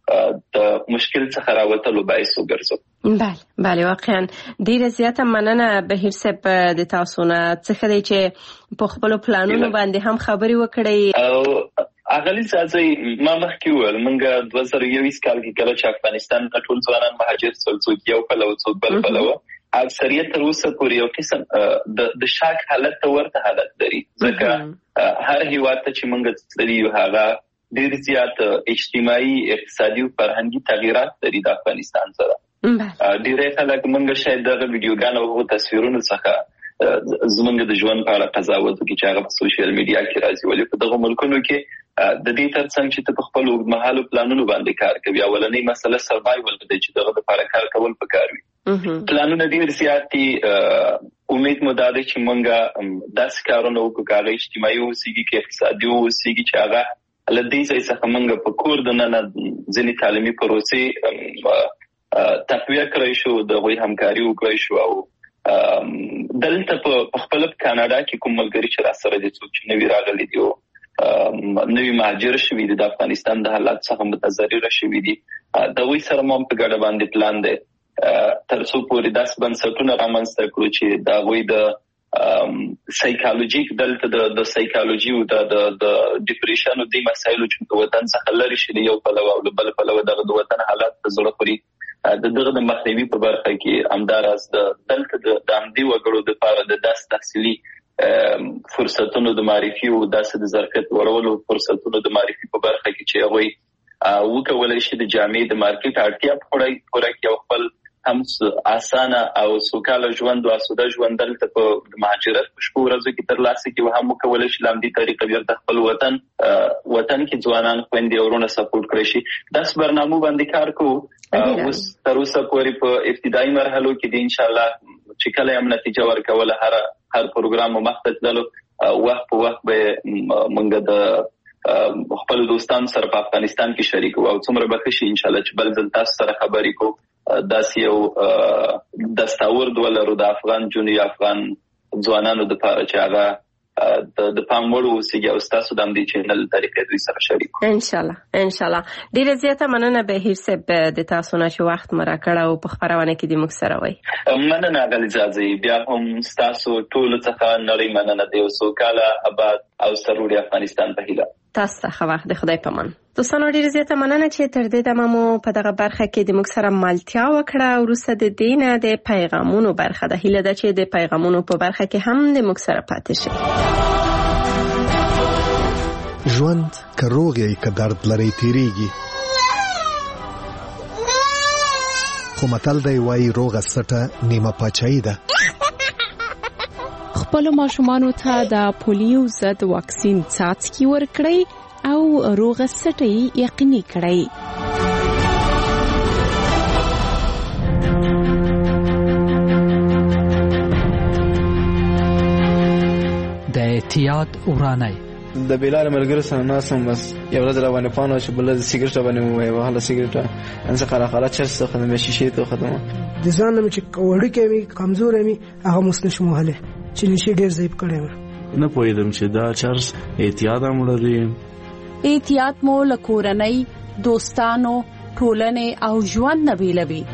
د مشکل څخه راوتلو باعث وګرځو. بله بله، واقعا ډیره زیاته مننه بهیر صاحب د تاسو نه. څه ښه دی چې په خپلو پلانونو باندې هم خبرې وکړئ. اغلی ځای ما مخکې وویل موږ دوه زره یویشت کال کې کله چې افغانستان ته ټول ځوانان مهاجر شول، څوک یو پلوه څوک بل پلوه، اکثریت تر اوسه پورې یو قسم د د شاک حالت ته ورته حالت لري، ځکه هر هیواد ته چې موږ تللی یو هغه ډېر زیات اجتماعي اقتصادي او فرهنګي تغیرات لري د افغانستان سره. ډېری خلک موږ شاید دغه ویډیوګانو او تصویرونو څخه زموږ د ژوند په اړه قضاوت وکړي چې هغه په سوشل میډیا کې راځي، ولې په دغه ملکونو کې د دې ترڅنګ چې ته په خپل اوږدمهالو پلانونو باندې کار کوي. اولنۍ مسله سروایول دی چې دغه لپاره کار کول پکار وي. پلانونه ډېر زیات دي. امید مو دا دی چې موږ داسې کارونه وکړو چې هغه اجتماعي اوسېږي، چې اقتصادي اوسېږي، چې هغه له دې ځای څخه موږ په کور دننه ځینې تعلیمي پروسې تقویه کړی شو، د هغوی همکاري وکړی شو. او دلته په خپله په کاناډا کې کوم ملګري چې راسره دي، څوک چې نوي راغلي دي او نوی مهاجر شوي دي، د افغانستان د حالات څخه متضرره شوي دي، د هغوی سره مو په ګډه باندې پلان دی تر څو پورې داسې بنسټونه رامنځته کړو چې د هغوی د سایکالوژیک دلته د سایکالوژي او د ډیپریشن او د مسایلو چې د وطن څخه لرې شي، یو پلوه او بل پلوه دغه د وطن حالات په زړه پورې د دغه د مخنیوي په برخه کې همداراز د دلته د همدې وګړو دپاره د داسې تحصیلي فرصتونو د معرفي او داسې د ظرفیت ورولو فرصتونو د معرفي په برخه کې چې هغوی وکولی شي د جامعې د مارکیټ اړتیا پوره کړي او خپل هم اسانه او سوکاله ژوند او آسوده ژوند دلته په مهاجرت په شپو ورځو کې ترلاسه کړي، او هم وکولی شي له همدې طریقه بیرته خپل وطن وطن کې ځوانان خویندې او ورونه سپورټ کړی شي. داسې برنامو باندې کار کوو. اوس تر اوسه پورې په ابتدایي مرحلو کې دي، انشاءالله چې کله هم نتیجه ورکوله هر هر پروګرام مخته تللو، وخت په وخت به موږ د خپل دوستانو سره په افغانستان کې شریک وو، او څومره به ښه شي انشاءالله چې بل ځل تاسو سره خبرې کوو. داسې یو دستاورد ولرو د افغان جنوي افغان ځوانانو دپاره چې هغه د پام وړ اوسېږي، او ستاسو د همدې چینل طریقې دوی سره شریک کړو. انشاءالله انشاءالله. ډېره زیاته مننه بهیر صاحب د تاسو نه چې وخت مو راکړی او په خپرونه کې دې موږ سره وایي. مننه اغلې ځاځي. بیا هم ستاسو ټولو څخه نړۍ مننه د یو سوکاله آباد او سرلوړي افغانستان په هیله. تاسو ته ښه وخت. د خدای په امان. دوستانو ډېره زیاته مننه چې تر دې دمه مو په دغه برخه کې د موږ سره ملتیا وکړه. وروسته د دې نه د پیغامونو برخه ده. هیله ده چې د پیغامونو په برخه کې هم د موږ سره پاتې شئ. ژوند که روغ یې که درد لري تیریږي، خو متل دی وایي روغه سټه نیمه پاچاهي ده. خپلو ماشومانو ته د پولیو ضد واکسین څاڅکي ورکړئ او روغه سټه یې یقیني کړئ. د احتیاط ورانه د بیلار ملګرو سره ناسم، بس یو ورځ روانې پانو چې بل د سیګریټ باندې وای وهله سیګریټ ان څه خلا خلا چرس ختمه شیشه ته ختمه د ځان مې چې وړي کې کمزور مې هغه مسنه مهله چې نشي ډیر ضعیف کړم. نه پوهیدم چې دا چرس احتیاط هم لري. احتیاط مو له کورنۍ، دوستانو، ټولنې او ژوند نه بیلوي.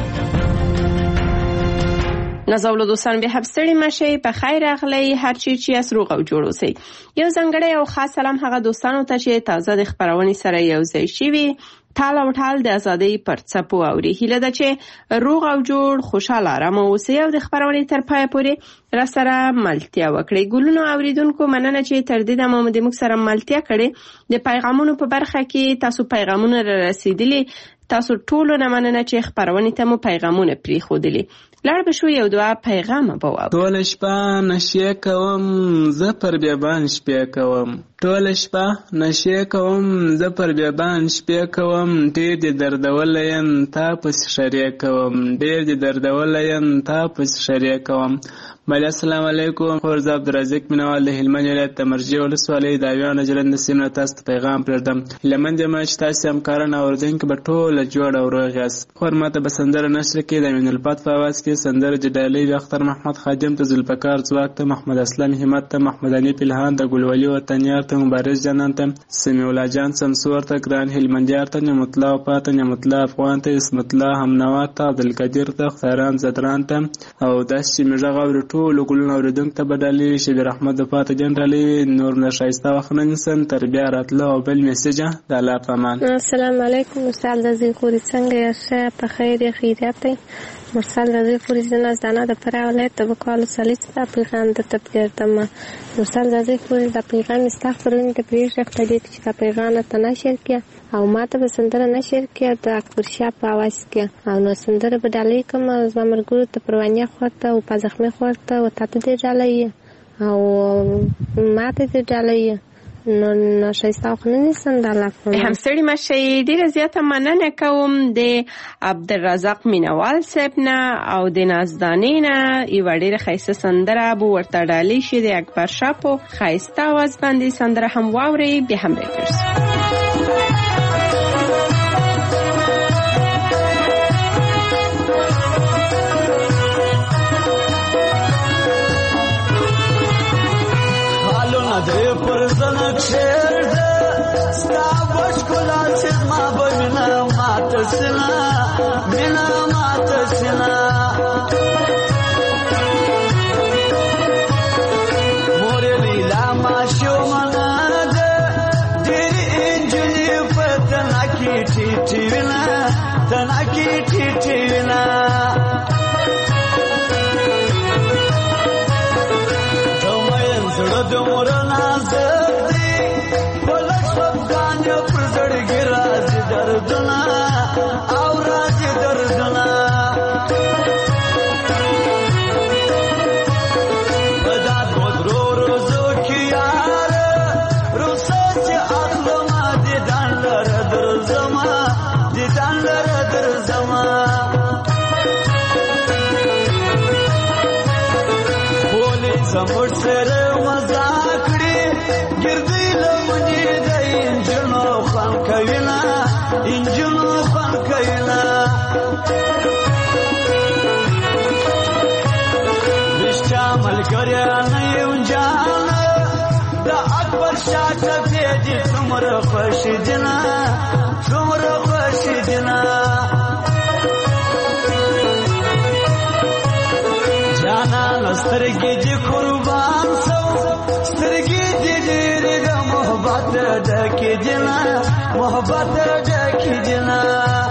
نازولو دوستان به هبستړي مشي په خیر اغلی هر چی چې اس روغ او جوړ اوسئ. یو ځانګړی او خاص سلام هغه دوستانو ته چې تازه د خبرونې سره یو ځای شوي، ټال او ټال د ازادۍ پر څپو اوري. هیله ده چې روغ او جوړ خوشاله آرام اوسئ او د خبرونې تر پای پورې را سره ملتیا وکړئ. ګلونو اوریدونکو مننه چې تر دې دمه د موږ سره ملتیا کړې. د پیغامونو په برخه کې تاسو پیغامونه را رسیدلي، تاسو ټولو نه مننه چې خبرونې ته مو پیغامونه پریښودلي. لړ به شو یو دوه پیغام به واورو. ټول شپه نشې کوم زه پر بیابان شپې کوم، ټول شپه نشې کوم زه پر بیابان شپې کوم، ډېر دې دردولی یم تا پسې شرې کوم، ډېر دې دردولی یم تا پسې شرې کوم. بله السلام علیکم. خورز عبدالرزاق مینوال د هلمند ولایت د مرجې ولسوالۍ د اویانو جلند سیمې نه تاسو ته پیغام پرېږدم. هیلهمند یم چې تاسې همکاران او اورېدونکي به ټوله جوړ او روغ یاست. خور ماته به سندره نشر کړي د مین الفت په اواز کې سندره جډالۍ د اختر محمد خادم ته، ذوالفقار ځواک ته، محمد اسلم همت ته، محمد علي پلهان د ګلولي وطنیار ته، مبارز جانان ته، سمیع الله جان سمسور ته، ګران هلمندیار ته، نعمت الله وفا ته، نعمت الله افغان ته، اسمت الله همنوا ته، عبدالقدیر ته، خیران زدران ته، او داسې چې مې غږ اوري ټولو ګلونو اورېدونکو ته به ډالۍ شبیر احمد د پاته جان ډالۍ نور نه ښایسته وخت نه نیسم تر بیا راتله او بل میسیجه د الله په امان. السلام علیکم مرسل رضی خوري څنګه یې ښه په خیر یې خیریت دی. مرسل رضی خوري زه از دانه د فراه ولایت د بکوالو څلي څخه پیغام درته بګردم. مرسل رضی خوري د پیغام استغفرونه ته پرېږدي خدای دې چې دا پیغام ته نشر کړي او ماته به سندره نشر کړي د اکبر شاه په اواز کې او نو سندره به ډالۍ کوم زما ملګرو ته پروانیا خواته او په زخمي خواته او تاته دې ډالۍ او ماته دې ډالۍ نو نو شایسته خو نه نیسم د الله په هم ستړي مشي ډیره زیاته مننه کوم د عبدالرزاق مینوال صاحب نه او د نازدانې نه یو ډیره خیسته سندره بو ورته ډالۍ شي د اکبر شاه په خیسته आवाज باندې سندره هم واوري به هم ریکرز. دې پر زنه شعر ده ستا بشکلا چې ما به مینا ماته سنا مینا ماته سنا مور لیلا ما شو منا ده ډېر انجلې پتنا کی ټیټی وینا تنا کی ټیټی وینا د مورنا زدي بلښ افغان پر زړګي راز دردنا او راز دردنا پدا درو روزو کې یار روسه چې اخلم دي داندر در زما دي داندر در زما بولې زموږ سره انجنو خان کاینا وشتا ملګری نه یو جان د اکبر شاه ته دې څومره خوش دینا څومره خوش دینا جانا سترګې دې قربان سو سترګې دې دې د محبت دکې دینا محبت دکې دینا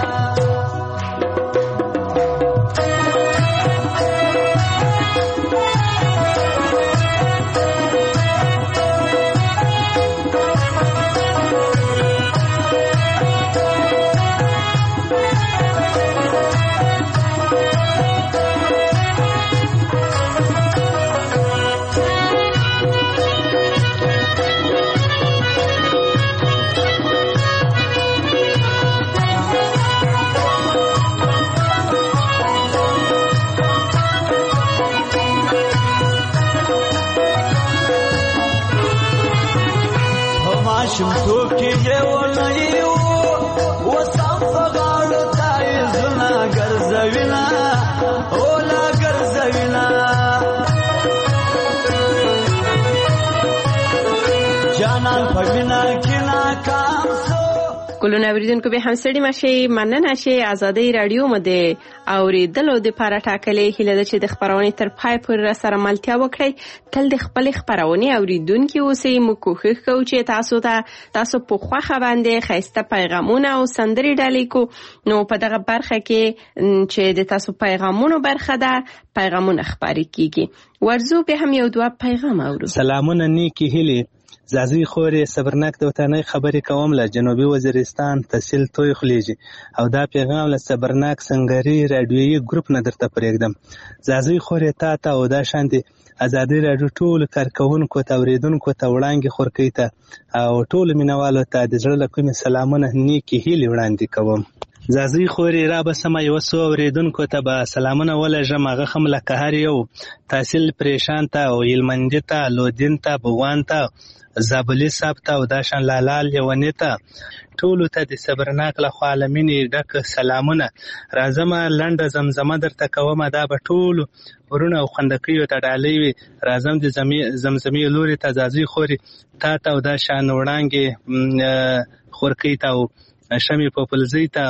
شم تو کې یو نه یو وسام فغاړو تای زنا ګرځوینا اولا ګرځوینا جانان پښینا کې ناکام سو ګلونه اوریدونکو به هم ستړي مشي مننه چې آزادۍ رادیو مده اوریدلو د پاره ټاکلې هله د چې د خبرونې تر پای پورې سره ملتیا وکړي تل د خپل خبرونې اوریدونکو اوسې مو کوښښ کوو چې تاسو ته تاسو په خوخه باندې خیسته پیغامونه او سندري ډالۍ کو نو په دغه برخه کې چې د تاسو پیغامونو برخه ده پیغامونه خبري کیږي ورزو به هم یو دوه پیغام اورو. سلامونه نیکی هلی زازوی خوري صبرناک د وطنۍ خبرې کوم له جنوبي وزیرستان تحصیل توي خلیجي او دا پیغام له صبرناک سنگري رادیويي ګروپ نه درته پرېږدم. زازوی خوري تا ته او دا شاندي ازادي رادیو ټول کارکونکو ته اوریدونکو ته وړاندې خورکې ته او ټول مینوالو ته د زړه له کومې سلامونه نیکی هیلې وړاندې کوم. زازوی خوري را به سم یو سو اوریدونکو ته به سلامونه ولژم هغه هم لکه هر یو تحصیل پریشان ته او هلمندي ته لودین ته بغوان ته زابلی صاحب ته او داشان لالال یونی ته ټولو ته د صبرناک له خوا لمنې ډک سلامونه راځم لنډه زمزمه درته کومه دا به ټولو ورونه او خندقیو ته ډالۍ وي راځم د زمزمې لوري ته زازوی خوري تا ته او داشان وړانګې خورکۍ ته او شمې پوپلزۍ ته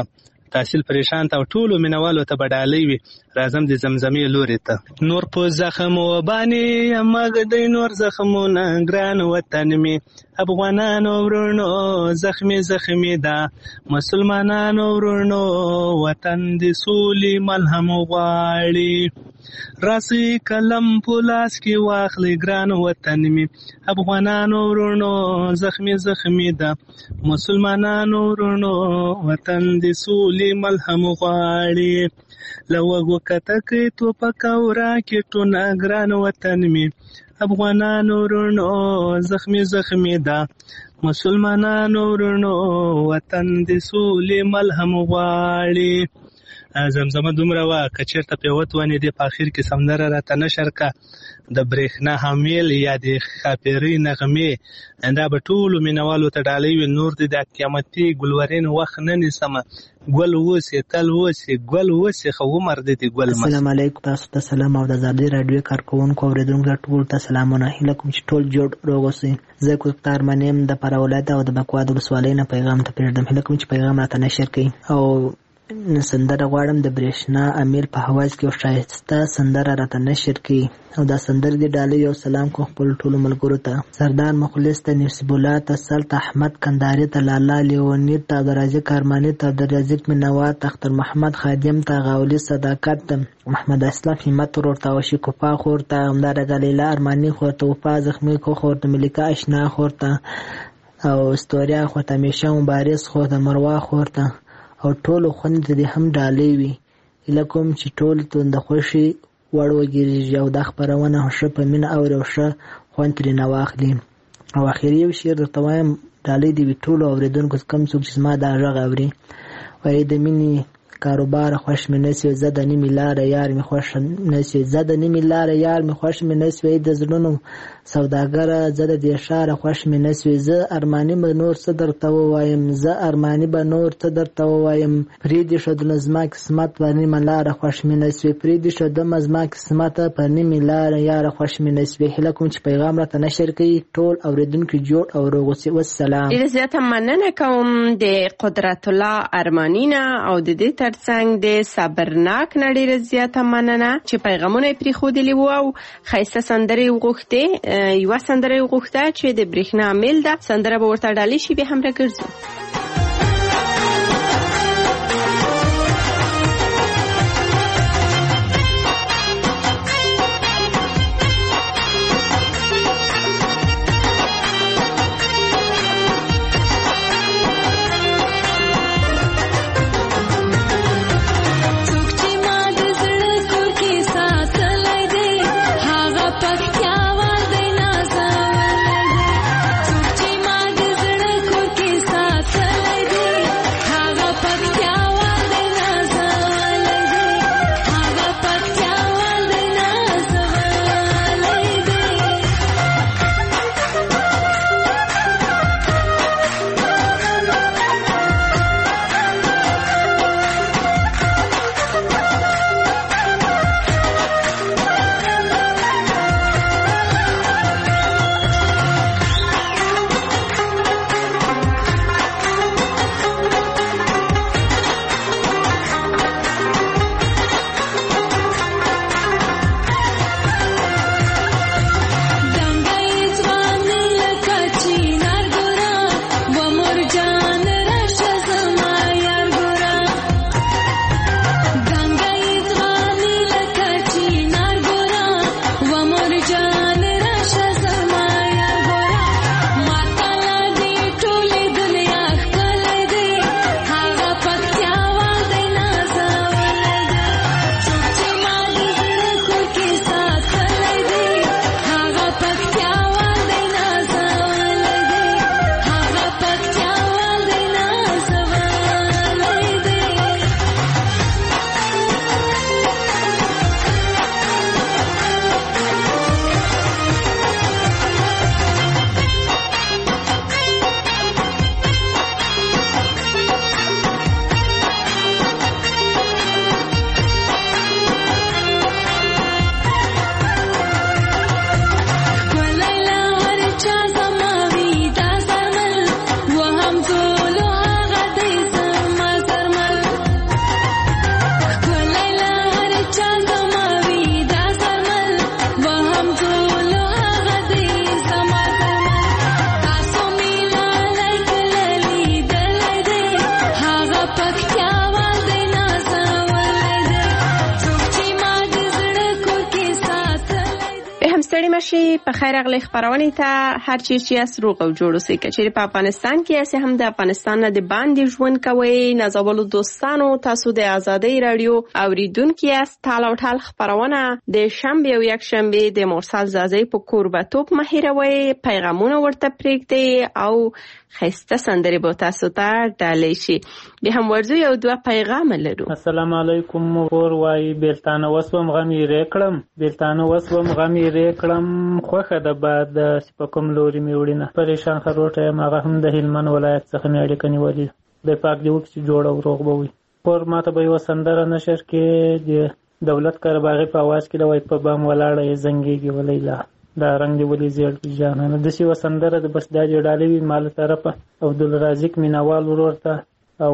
تحصیل پریشان ته او ټولو مینوالو ته به ډالۍ وي. راځم د زمزمې لورې ته. نور په زخم وبانې مګ دی نور زخمونه ګران وطن مې افغانانو ورونو زخمي زخمي دا مسلمانانو ورونو وطن د سولې ملهم غواړي. راسي قلم په لاس کې واخلي ګران وطن مې افغانانو ورونو زخمي زخمي دا مسلمانانو ورونو وطن د سولې ملهم غواړي. لوګو کتکې تو پکاورا کې ټونه ګران وطن مې افغانانو ورونو زخمي زخمي دا مسلمانانو ورونو وطن د سولې ملهم غواړي. زمزمه دومره وه که چېرته پې وتوانې دې په اخر کې سندره راته نشر که د برېښنا حامل یا د ښاپېرۍ نغمې دا به ټولو مینوالو ته ډالۍ وي. نور دې د قیامتي ګلورین وخت نه نیسمه ګل اوسې تل اوسې ګل اوسې خو عمر دې د ګل مس. السلام علیکم. تاسو ته سلام او د ازادۍ راډیو کارکوونکو اورېدونکو ټولو ته سلامونه. هیله کوم چې ټول جوړ روغ اوسئ. زه کوتار منیم د فراه ولایت او د بکوا د ولسوالۍ نه پیغام ته پرېږدم. هیله کوم چې پیغام راته نشر کړئ او سندره غواړم د برېښنا امیل په حواز کې یو ښایسته سندره راته نشر کړي او دا سندره دې ډالۍ یو سلام کو خپل ټولو ملګرو ته. سردار مخلص ته، نصیب الله ته، سلط احمد کنداري ته، لالا لیوني ته، عبدالرزاق ارماني ته، عبدالرزاق منوار ته، اختر محمد خادم ته، غاولي صداقت ته، محمد اسلام همت ورور ته، او شکوفا خور ته، همدارنګه لیلا ارماني خور ته، وفا زخمي کو خور ته، ملکه اشنا خور ته او استوریا خور ته، همیشه مبارز خور ته، مروا خور ته او ټولو خوندې ته دې هم ډالۍ وي. هیله کوم چې ټول ته د خوښۍ وړ وګرځي او دا خپرونه ښه په مینه اوري او ښه خوند ترېنه واخلي. او اخري یو شعر درته وایم، ډالۍ دې وي ټولو اورېدونکو کم څوک چې زما دا غږ اوري. وایي د مینې کاروبار خوښ مې نه سوی، زه د نیمې لاره یار مې خوښ نه سوی، زه د نیمې لاره یار مې خوښ مې نه سوی، د زړونو سوداګره زه د دې ښاره خوښ مې نه سوی، زه ارماني به نور څه درته ووایم، زه ارماني به نور څه درته ووایم، پرېږدي ښودله زما قسمت په نیمه لاره خوښ مې نه سوی، پرېږدي ښودمه زما قسمت په نیمې لاره یاره خوښ مې نه سوی. هیله کوم چې پیغام راته نشر کړي. ټول اورېدونکي جوړ او روغ اوسئ. والسلام. ډېره زیاته مننه کوم د قدرت الله ارماني نه او د دې ترڅنګ د صبرناک نه ډېره زیاته مننه چې پیغامونه یې پرېښودلي وو او ښایسته سندرې یې وغوښتې. یوه سندره یې وغوښته چې د برېښنا میل ده، سندره به ورته ډالۍ شي، بیا هم راګرځو. Sa راشي په خیر اغلی خبرونې ته هر چیز چې اس روغ او جوړ اوسئ. که چیرې په افغانستان کې یاست هم د افغانستان نه د باندې ژوند کوئ. نازولو دوستانو تاسو د ازادۍ رادیو اوریدونکي یاست. ټال او ټال خبرونه د شنبې او یک شنبې د مرسل زازۍ په کوربتوب مه هېروئ. پیغامونه ورته پرېږدئ او خسته سندرې به تاسو ته ډالۍ شي. بیا هم ورځو یو دوه پیغام لرو. السلام علیکم. ور وای بیلتانه وسوم غم یې ریکړم بیلتانه وسوم غم یې ریکړم خوخه د باد سپکم لوري مې وړینه پریشان خروټه ماغه هم د هلمند ولایت څخه مې اړیکه نیولې د پاک دی وکړي جوړ او روغ به وي. پر ماته به یو سندره نشر کې د دولت کارباغي په आवाज کې د وای په بام ولاړې زنګيږي ولیلا دا رنگ دی ولی زیړ جانانه د سی وسندره د بس دا جوړالوي مال طرفه عبدالرازق مینوال ورورته او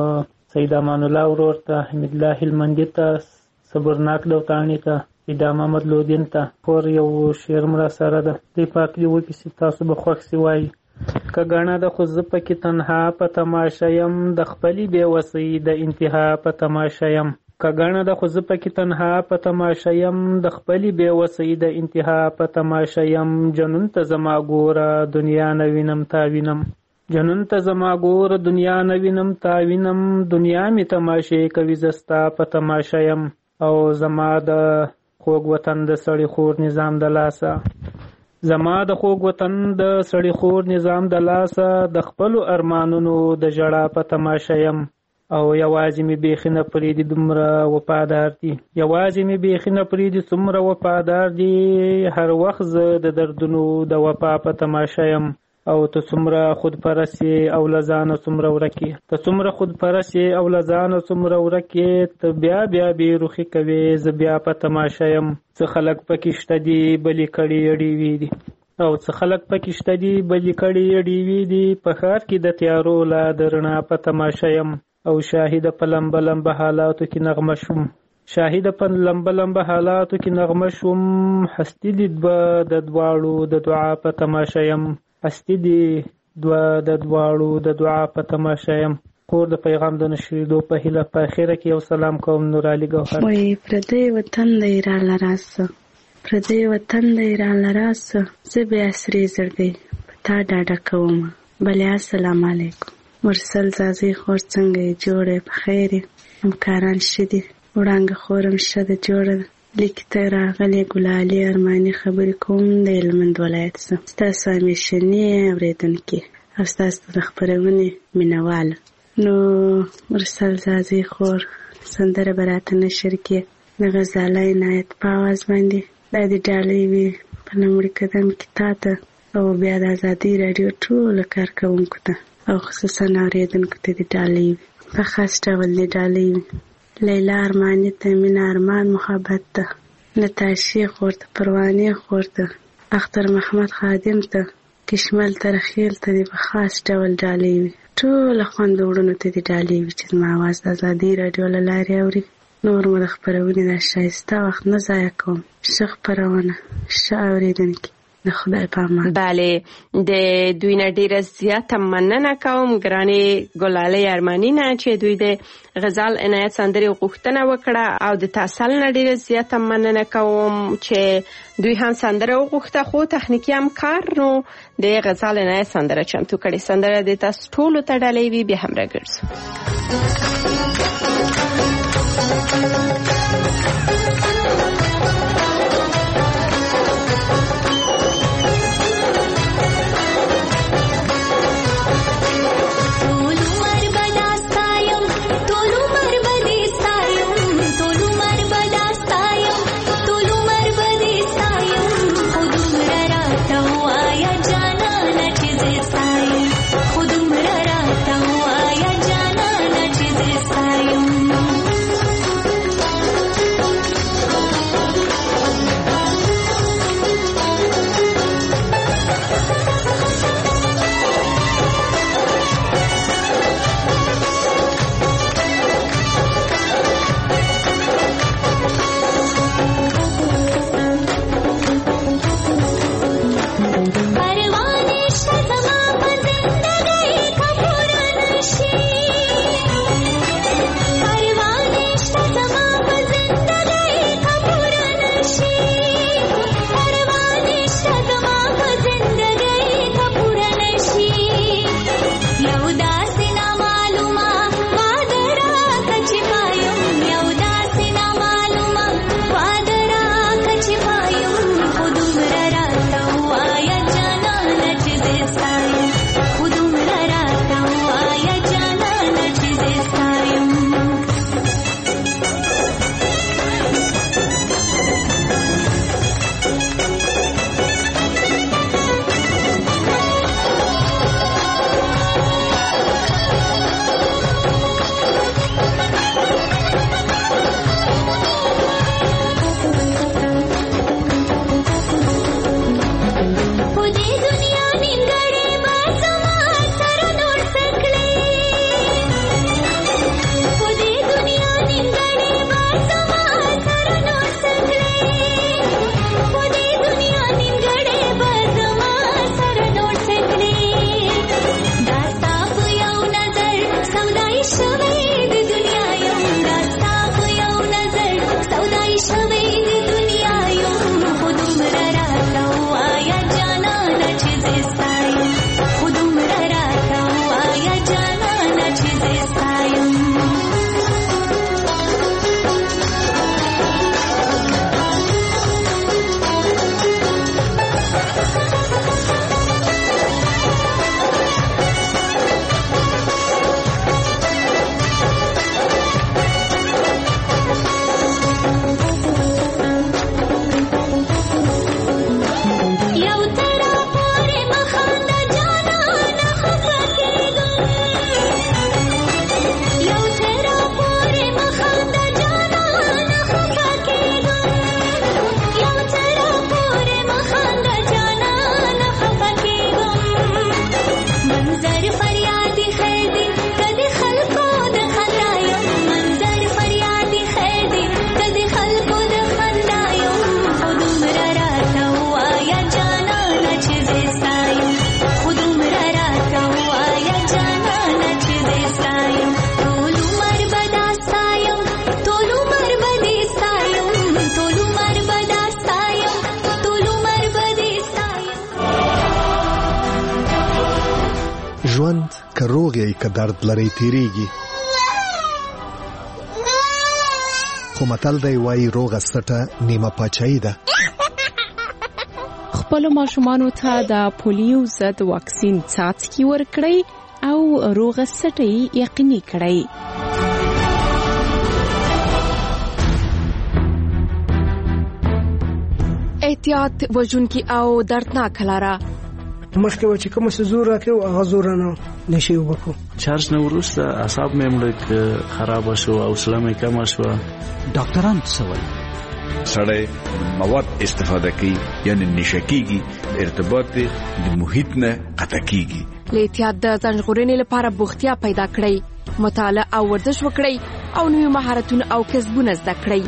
سید امان الله ورورته حمید الله هلمندی ته صبرناک دوتانی ته ادم محمد لودین ته خور یو شعر مرا سره ده د پاک دی وکي تاسو به خوښ سی وای کګاڼه د خو زپ کې تنها په تماشایم د خپلې بے وسی د انتها په تماشایم کګاڼه د خو زپ کې تنها په تماشایم د خپلې بے وسی د انتها په تماشایم جنون ته زما ګوره دنیا نوینم تا وینم جنون ته زما ګوره دنیا نوینم تا وینم دنیا می تماشې کوي زستا په تماشایم او زما د خوږ وطن د سړی خور نظام د لاسه زما د خوږ وطن د سړی خور نظام د لاسه د خپل ارمانونو د جړه په تماشایم او یوازې می بیخنه پرې دي دومره وفادار دي یوازې می بیخنه پرې دي څومره وفادار دي هر وخت زه د دردونو د وفا په تماشایم او ته څومره خود پرسي او لزانه څومره ورکی ته څومره خود پرسي او لزانه څومره ورکی ته بیا بیا بي روخي کوي ز بیا په تماشایم څه خلک پکې شته دي بلی کړي اړي وي دي او څه خلک پکې شته دي بلی کړي اړي وي دي په خار کې د تیارو لا درنا په تماشایم او شاهد په لمبه لمبه حالاتو کې نغمه شوم شاهد په لمبه لمبه حالاتو کې نغمه شوم هستی دي د دواړو د دعا په تماشایم هستی دي دوا د دواړو د دعا په تماشایم. کور د پیغام د نشریدو په هیله په اخره کې یو سلام کوم نور علي ګوهر. وای پردی وطن دی را لراسه پردی وطن دی را لراسه زه به اسری زړګي پتا ډاډه کوم بلیا السلام علیکم. مرسل زازي خور څنګه جوړه په خیر همکاران شدي وړاندې خورم شته جوړه لیکته راغلي ګلالي ارماني خبرې کوم د هلمند ولایت څخه ستاسو همیشنی اوریدونکي او ستاسو د خبرونې مینواله. نو مرسل زازي خور سندره براته نشر کې د غزاله عنایت په आवाज باندې د دې ډالۍ وی په لومړي قدم کې تاته او بیا د ازادي رادیو ټول کارکونکو ته او خصوصا اوریدونکو ته د ډالۍ په خاص ډول د ډالۍ لیلا ارمانی ته مینا ارمان محبت ته نتاشی خورته پروانی خورته اختر محمد خادم ته کشمل ترخیل ته د خاص ډول ډالۍ ټول خوندورونو ته د ډالۍ چې ما आवाज د ازادي رادیو لاره اوري. نور مو د خبرونې د شایسته وخت نه ضایع کوم. ښه خبرونه ښه اوریدونکي د خدای په امان. بله د دوی نه ډیره زیاته مننه کوم ګرانې ګلالۍ ارماني نه چې دوی د غزال عنایت سندرې غوښتنه وکړه او د تاسل نه ډیره زیاته مننه کوم چې دوی هم سندره وغوښته خو تخنیکی هم کار نو د غزال عنایت سندره چمتو کړي. سندره د تاسو ټولو ته ډالۍ وي. بیا هم راګرځو. ژوند که روغ یې که درد لري تیریږي، خو متل دی وایي روغه سټه نیمه پاچاهي ده. خپلو ماشومانو ته د پولیو ضد واکسین څاڅکي ورکړئ او روغه سټه یقیني کړئ. احتیاط وژونکي او دردناک لاره. مخکې و چې کوم څه زور راکړو هغه زور نه نشي وبکو. چارج نه وروسته اعصاب مې مړه خراب شو او حوصله مې کمه شوه. ډاکټران څه وایي؟ سړی مواد استفاده کوي یعنی نشه کیږي، ارتباط د محیط نه قطع کیږي. له احتیاط د ځان ژغورنې لپاره بوختیا پیدا کړئ، مطالعه او ورزش وکړئ او نوي مهارتونه او کسبونه زده کړئ.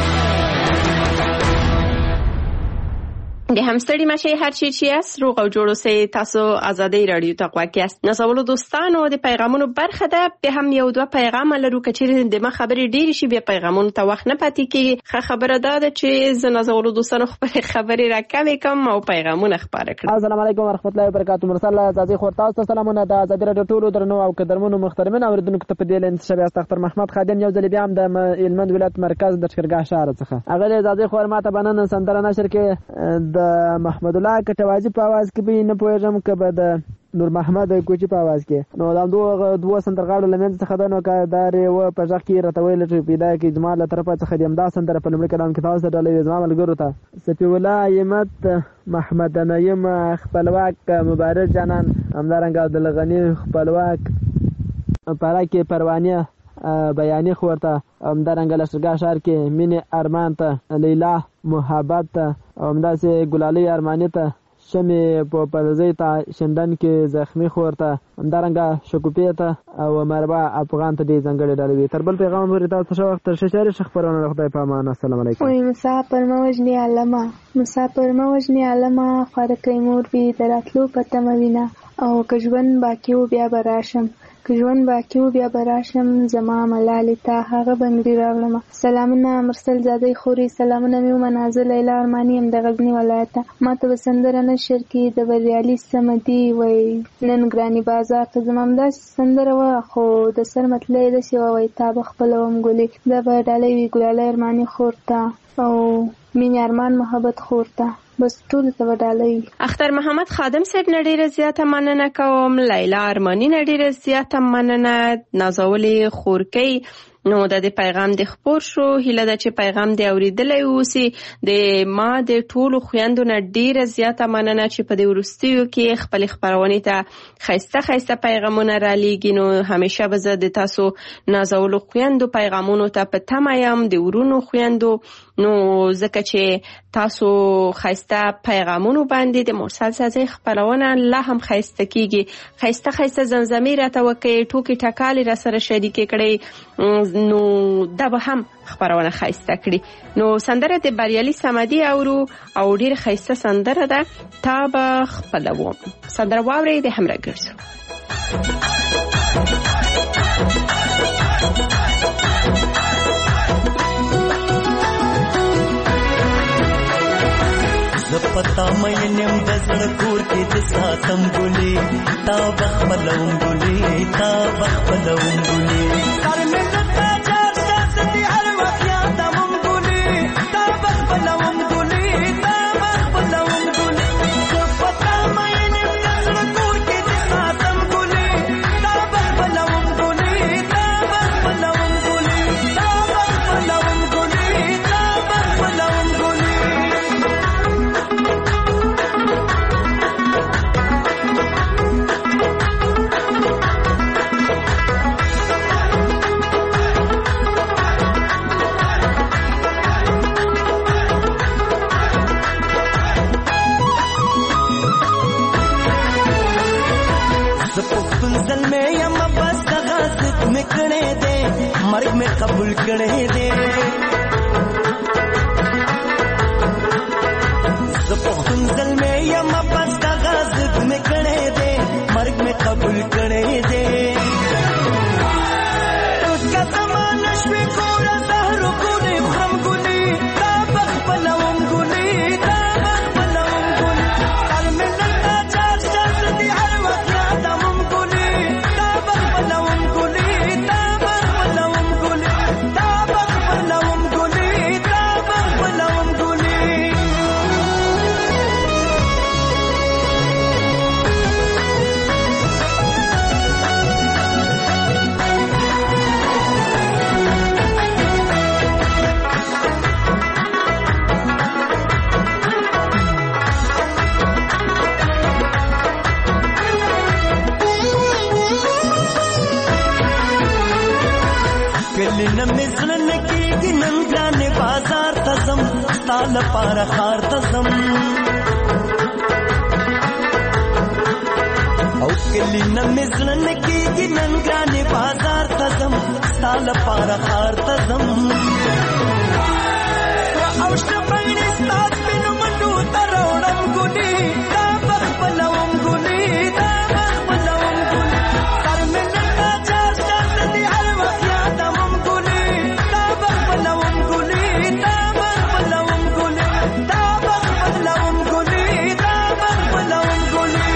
د همستړي مشه هر چی چې اس روغ او جوړو سي تاسو ازادي رادیو ته غواکیاست. نسولو دوستانو د پیغامونو برخه ده. به هم یو دوه پیغام لرو کچې د ما خبرې ډېری شي به پیغامونو ته وخت نه پاتې کیږي. خه خبره ده چې ز نسولو دوستانو خبرې خبرې راکوي کم او پیغامونه خبره کړم. السلام علیکم ورحمت الله وبرکاتہ. مرسل ازادي خور تاسو سلامونه د ازادي رادیو ټولو درنو او قدرمنو محترمین اوریدونکو ته په دې لند شبي استغفر محمد خادم یو ځل بیا هم د هلمند ولایت مرکز د شکرګاه شهر څخه هغه ازادي خور ماته بنن سندره نشر کې د محمد الله کټواجی په आवाज کې به نه پوهېږم که به د نور محمد کوچی په आवाज کې نو دا دوه دوه سندرغاړو لمن څخه د نو کار و په ځخ کې راتویل چې پیدا کې جماعت له طرفه څخه د امدا سندره په لمړي کلام کې تاسو ډالې زما ملګرو ته سپی ولا یمت محمد نیم خپلواک مبارک جانان همدارنګ عبدالغنی خپلواک پراکه پروانه بیانې خورته همدارنګ لشګا شهر کې مینه ارمان ته لیلا محبت ته همداسې ګلالي ارماني ته شمې په پرځې ته شندن کې زخمی خورته همدارنګ شکوپې ته او مربا افغان ته دې ځنګړې ډالوي. تر بل پیغام ورته تاسو شو وخت ششاري خبرونه خدای په امان. السلام علیکم. وای مسافر موجنی علما مسافر موجنی علما خارق مور بي دراتلو پته موینا او کژون باقی و بیا براشم کژون باقی و بیا براشم زما ملالي ته هغه بنګري راغلم. سلامونه مرسل زادي خوري سلامونه میو منازل لیلا ارمانی هم د غزنی ولایت ما ته سندره نشر کی د بریالي سمدي وای نن ګرانی بازار ته زمام د سندره وا خو د سر متلې د سی وای تا بخپلوم ګولي د بډالې وی ګلاله ارمانی خورتا او مين ارمان محبت خورتا بس ټول ته وډالې. اختر محمد خادم صاحب نډیره زیاته مننه کوم. لیلا ارمانی نډیره زیاته مننه. نازولې خورکی نو د پیغام د خبر شو هله د چې پیغام دی اوریدلې اوسي د ما د ټولو خويندو نه ډیره زیاته مننه چې په دې ورستیو کې خپل خبرونه ته خيسته خيسته پیغامونه را لېږي. نو همیشه به زه د تاسو نازولو خويندو پیغامونو ته په تمایم د ورونو خويندو نو ځکه چې تاسو خيسته پیغامونو باندې د مرسل سازي خبرونه لا هم خيسته کیږي. خيسته خيسته زمزمې راته وکي ټوکی ټکالي را سره شریک کړي نو دا به هم خبرونه خيسته کړي. نو سندره د بریالي سمدي اورو او ډیر خيسته سندره ده تا به خپلوم. سندره واوري د همرا ګرځو. زپتا مې نیم د زړه کور کې د ساتم ګلې تا بخبلوم ګلې تا بخبلوم ګلې تر مې زتا چار شاستی هر وخت یادوم ګلې تا بخبلوم ګلې تا بخبلوم ګلې زپتا مې نیم د زړه کور کې د ساتم ګلې تا بخبلوم ګلې تا بخبلوم ګلې تا بخبلوم ګلې تا بخبلوم ګلې مرگ میں قبول کرے دے زپختون دل میں یا مبس کا غازب میں کرے دے مرگ میں قبول کرے دے اس کا زمان شوی کورا زہرو کونے خرم گلی تا بخبلوم گلی تا بخبلوم گلی قلم نلتا چار شاستی ہر وقت یادمم گلی مزړه نکیږي نن ګرانې بازار ته ځم ستا لپاره ښار ته ځم او کلی نه مزړه نکیږي نن ګرانې بازار ته ځم ستا لپاره ښار ته ځم او شپږنې ستا سپینو منډو ته راوړم ګلې دا به خپلوم ګلې دا به خپلوم ګلې سر مې درته چار چار دي هر وخت یادوم ګلې دا به خپلوم ګلې دا به خپلوم ګلې دا به خپلوم ګلې دا به خپلوم ګلې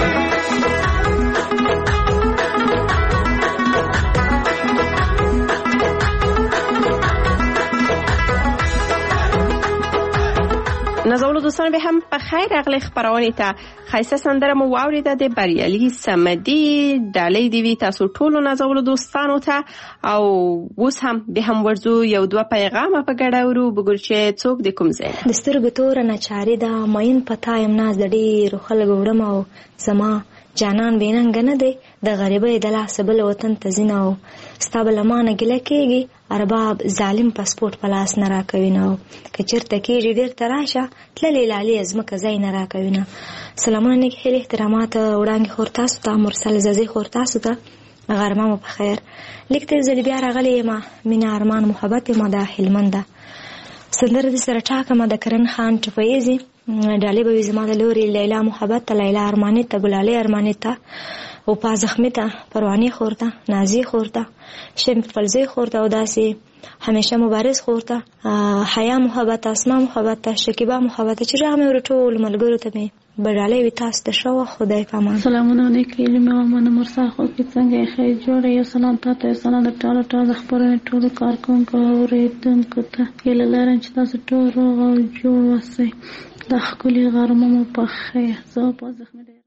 نازولو دوستان به هم په خیر راغلی خپرونې ته ښایسته سندره مو واورېده د بریالي صمدي ډالۍ دې وي تاسو ټولو نازولو دوستانو ته او اوس هم به هم ورځو یو دوه پیغامه په ګډه ورو بګور چې څوک د کوم ځای د سترګو توره ناچاري ده مین پتا یم ناز د ډېرو خلکو وړم او زما جانان بیننګ نه دی د غریبۍ د لاسه بل وطن ته ځینه او ستا به له مانه ګیله کېږي ارباب ظالم پاسپورټ په لاس نه راکوي نه او که چېرته کېږي بېرته راشه تللې لالې ځمکه ځای نه راکوي نه سلامونه نیک هیلې احترامات وړاندې خور تاسو ته مرسل زازۍ خور تاسو ته غرمه مو په خیر لیک ته زه بیا راغلی یم مینه ارمان محبت یم د هلمنده سندره دې سره ټاکمه د کرن خان ټپیزي ډالۍ به وي زما د لورې لیلا محبت ته لیلا ارماني ته ګلالۍ ارماني ته او پا زخمي ته پرواني خور ته نازي خور ته شمس فلزي خور ته او داسې همیشه مبارز خور ته حیا محبت اسما محبت ته شکیبا محبت چې راغمې ورټول ملګرو ته مې بډالۍ وي تاسو ته ښه وخت خدای پامان سلامونه علیکم علمي ومنه مرسا خو کې څنګه یې خیر جوړه یو سلام تاسو ته سلام د ټاله ټاله خبرونه ټول کارکونکو اورېدونکو ته هیله لرم چې تاسو ټول روغ او جوړ اوسئ د ښکلي غرمه مو په خیر زه په زخمي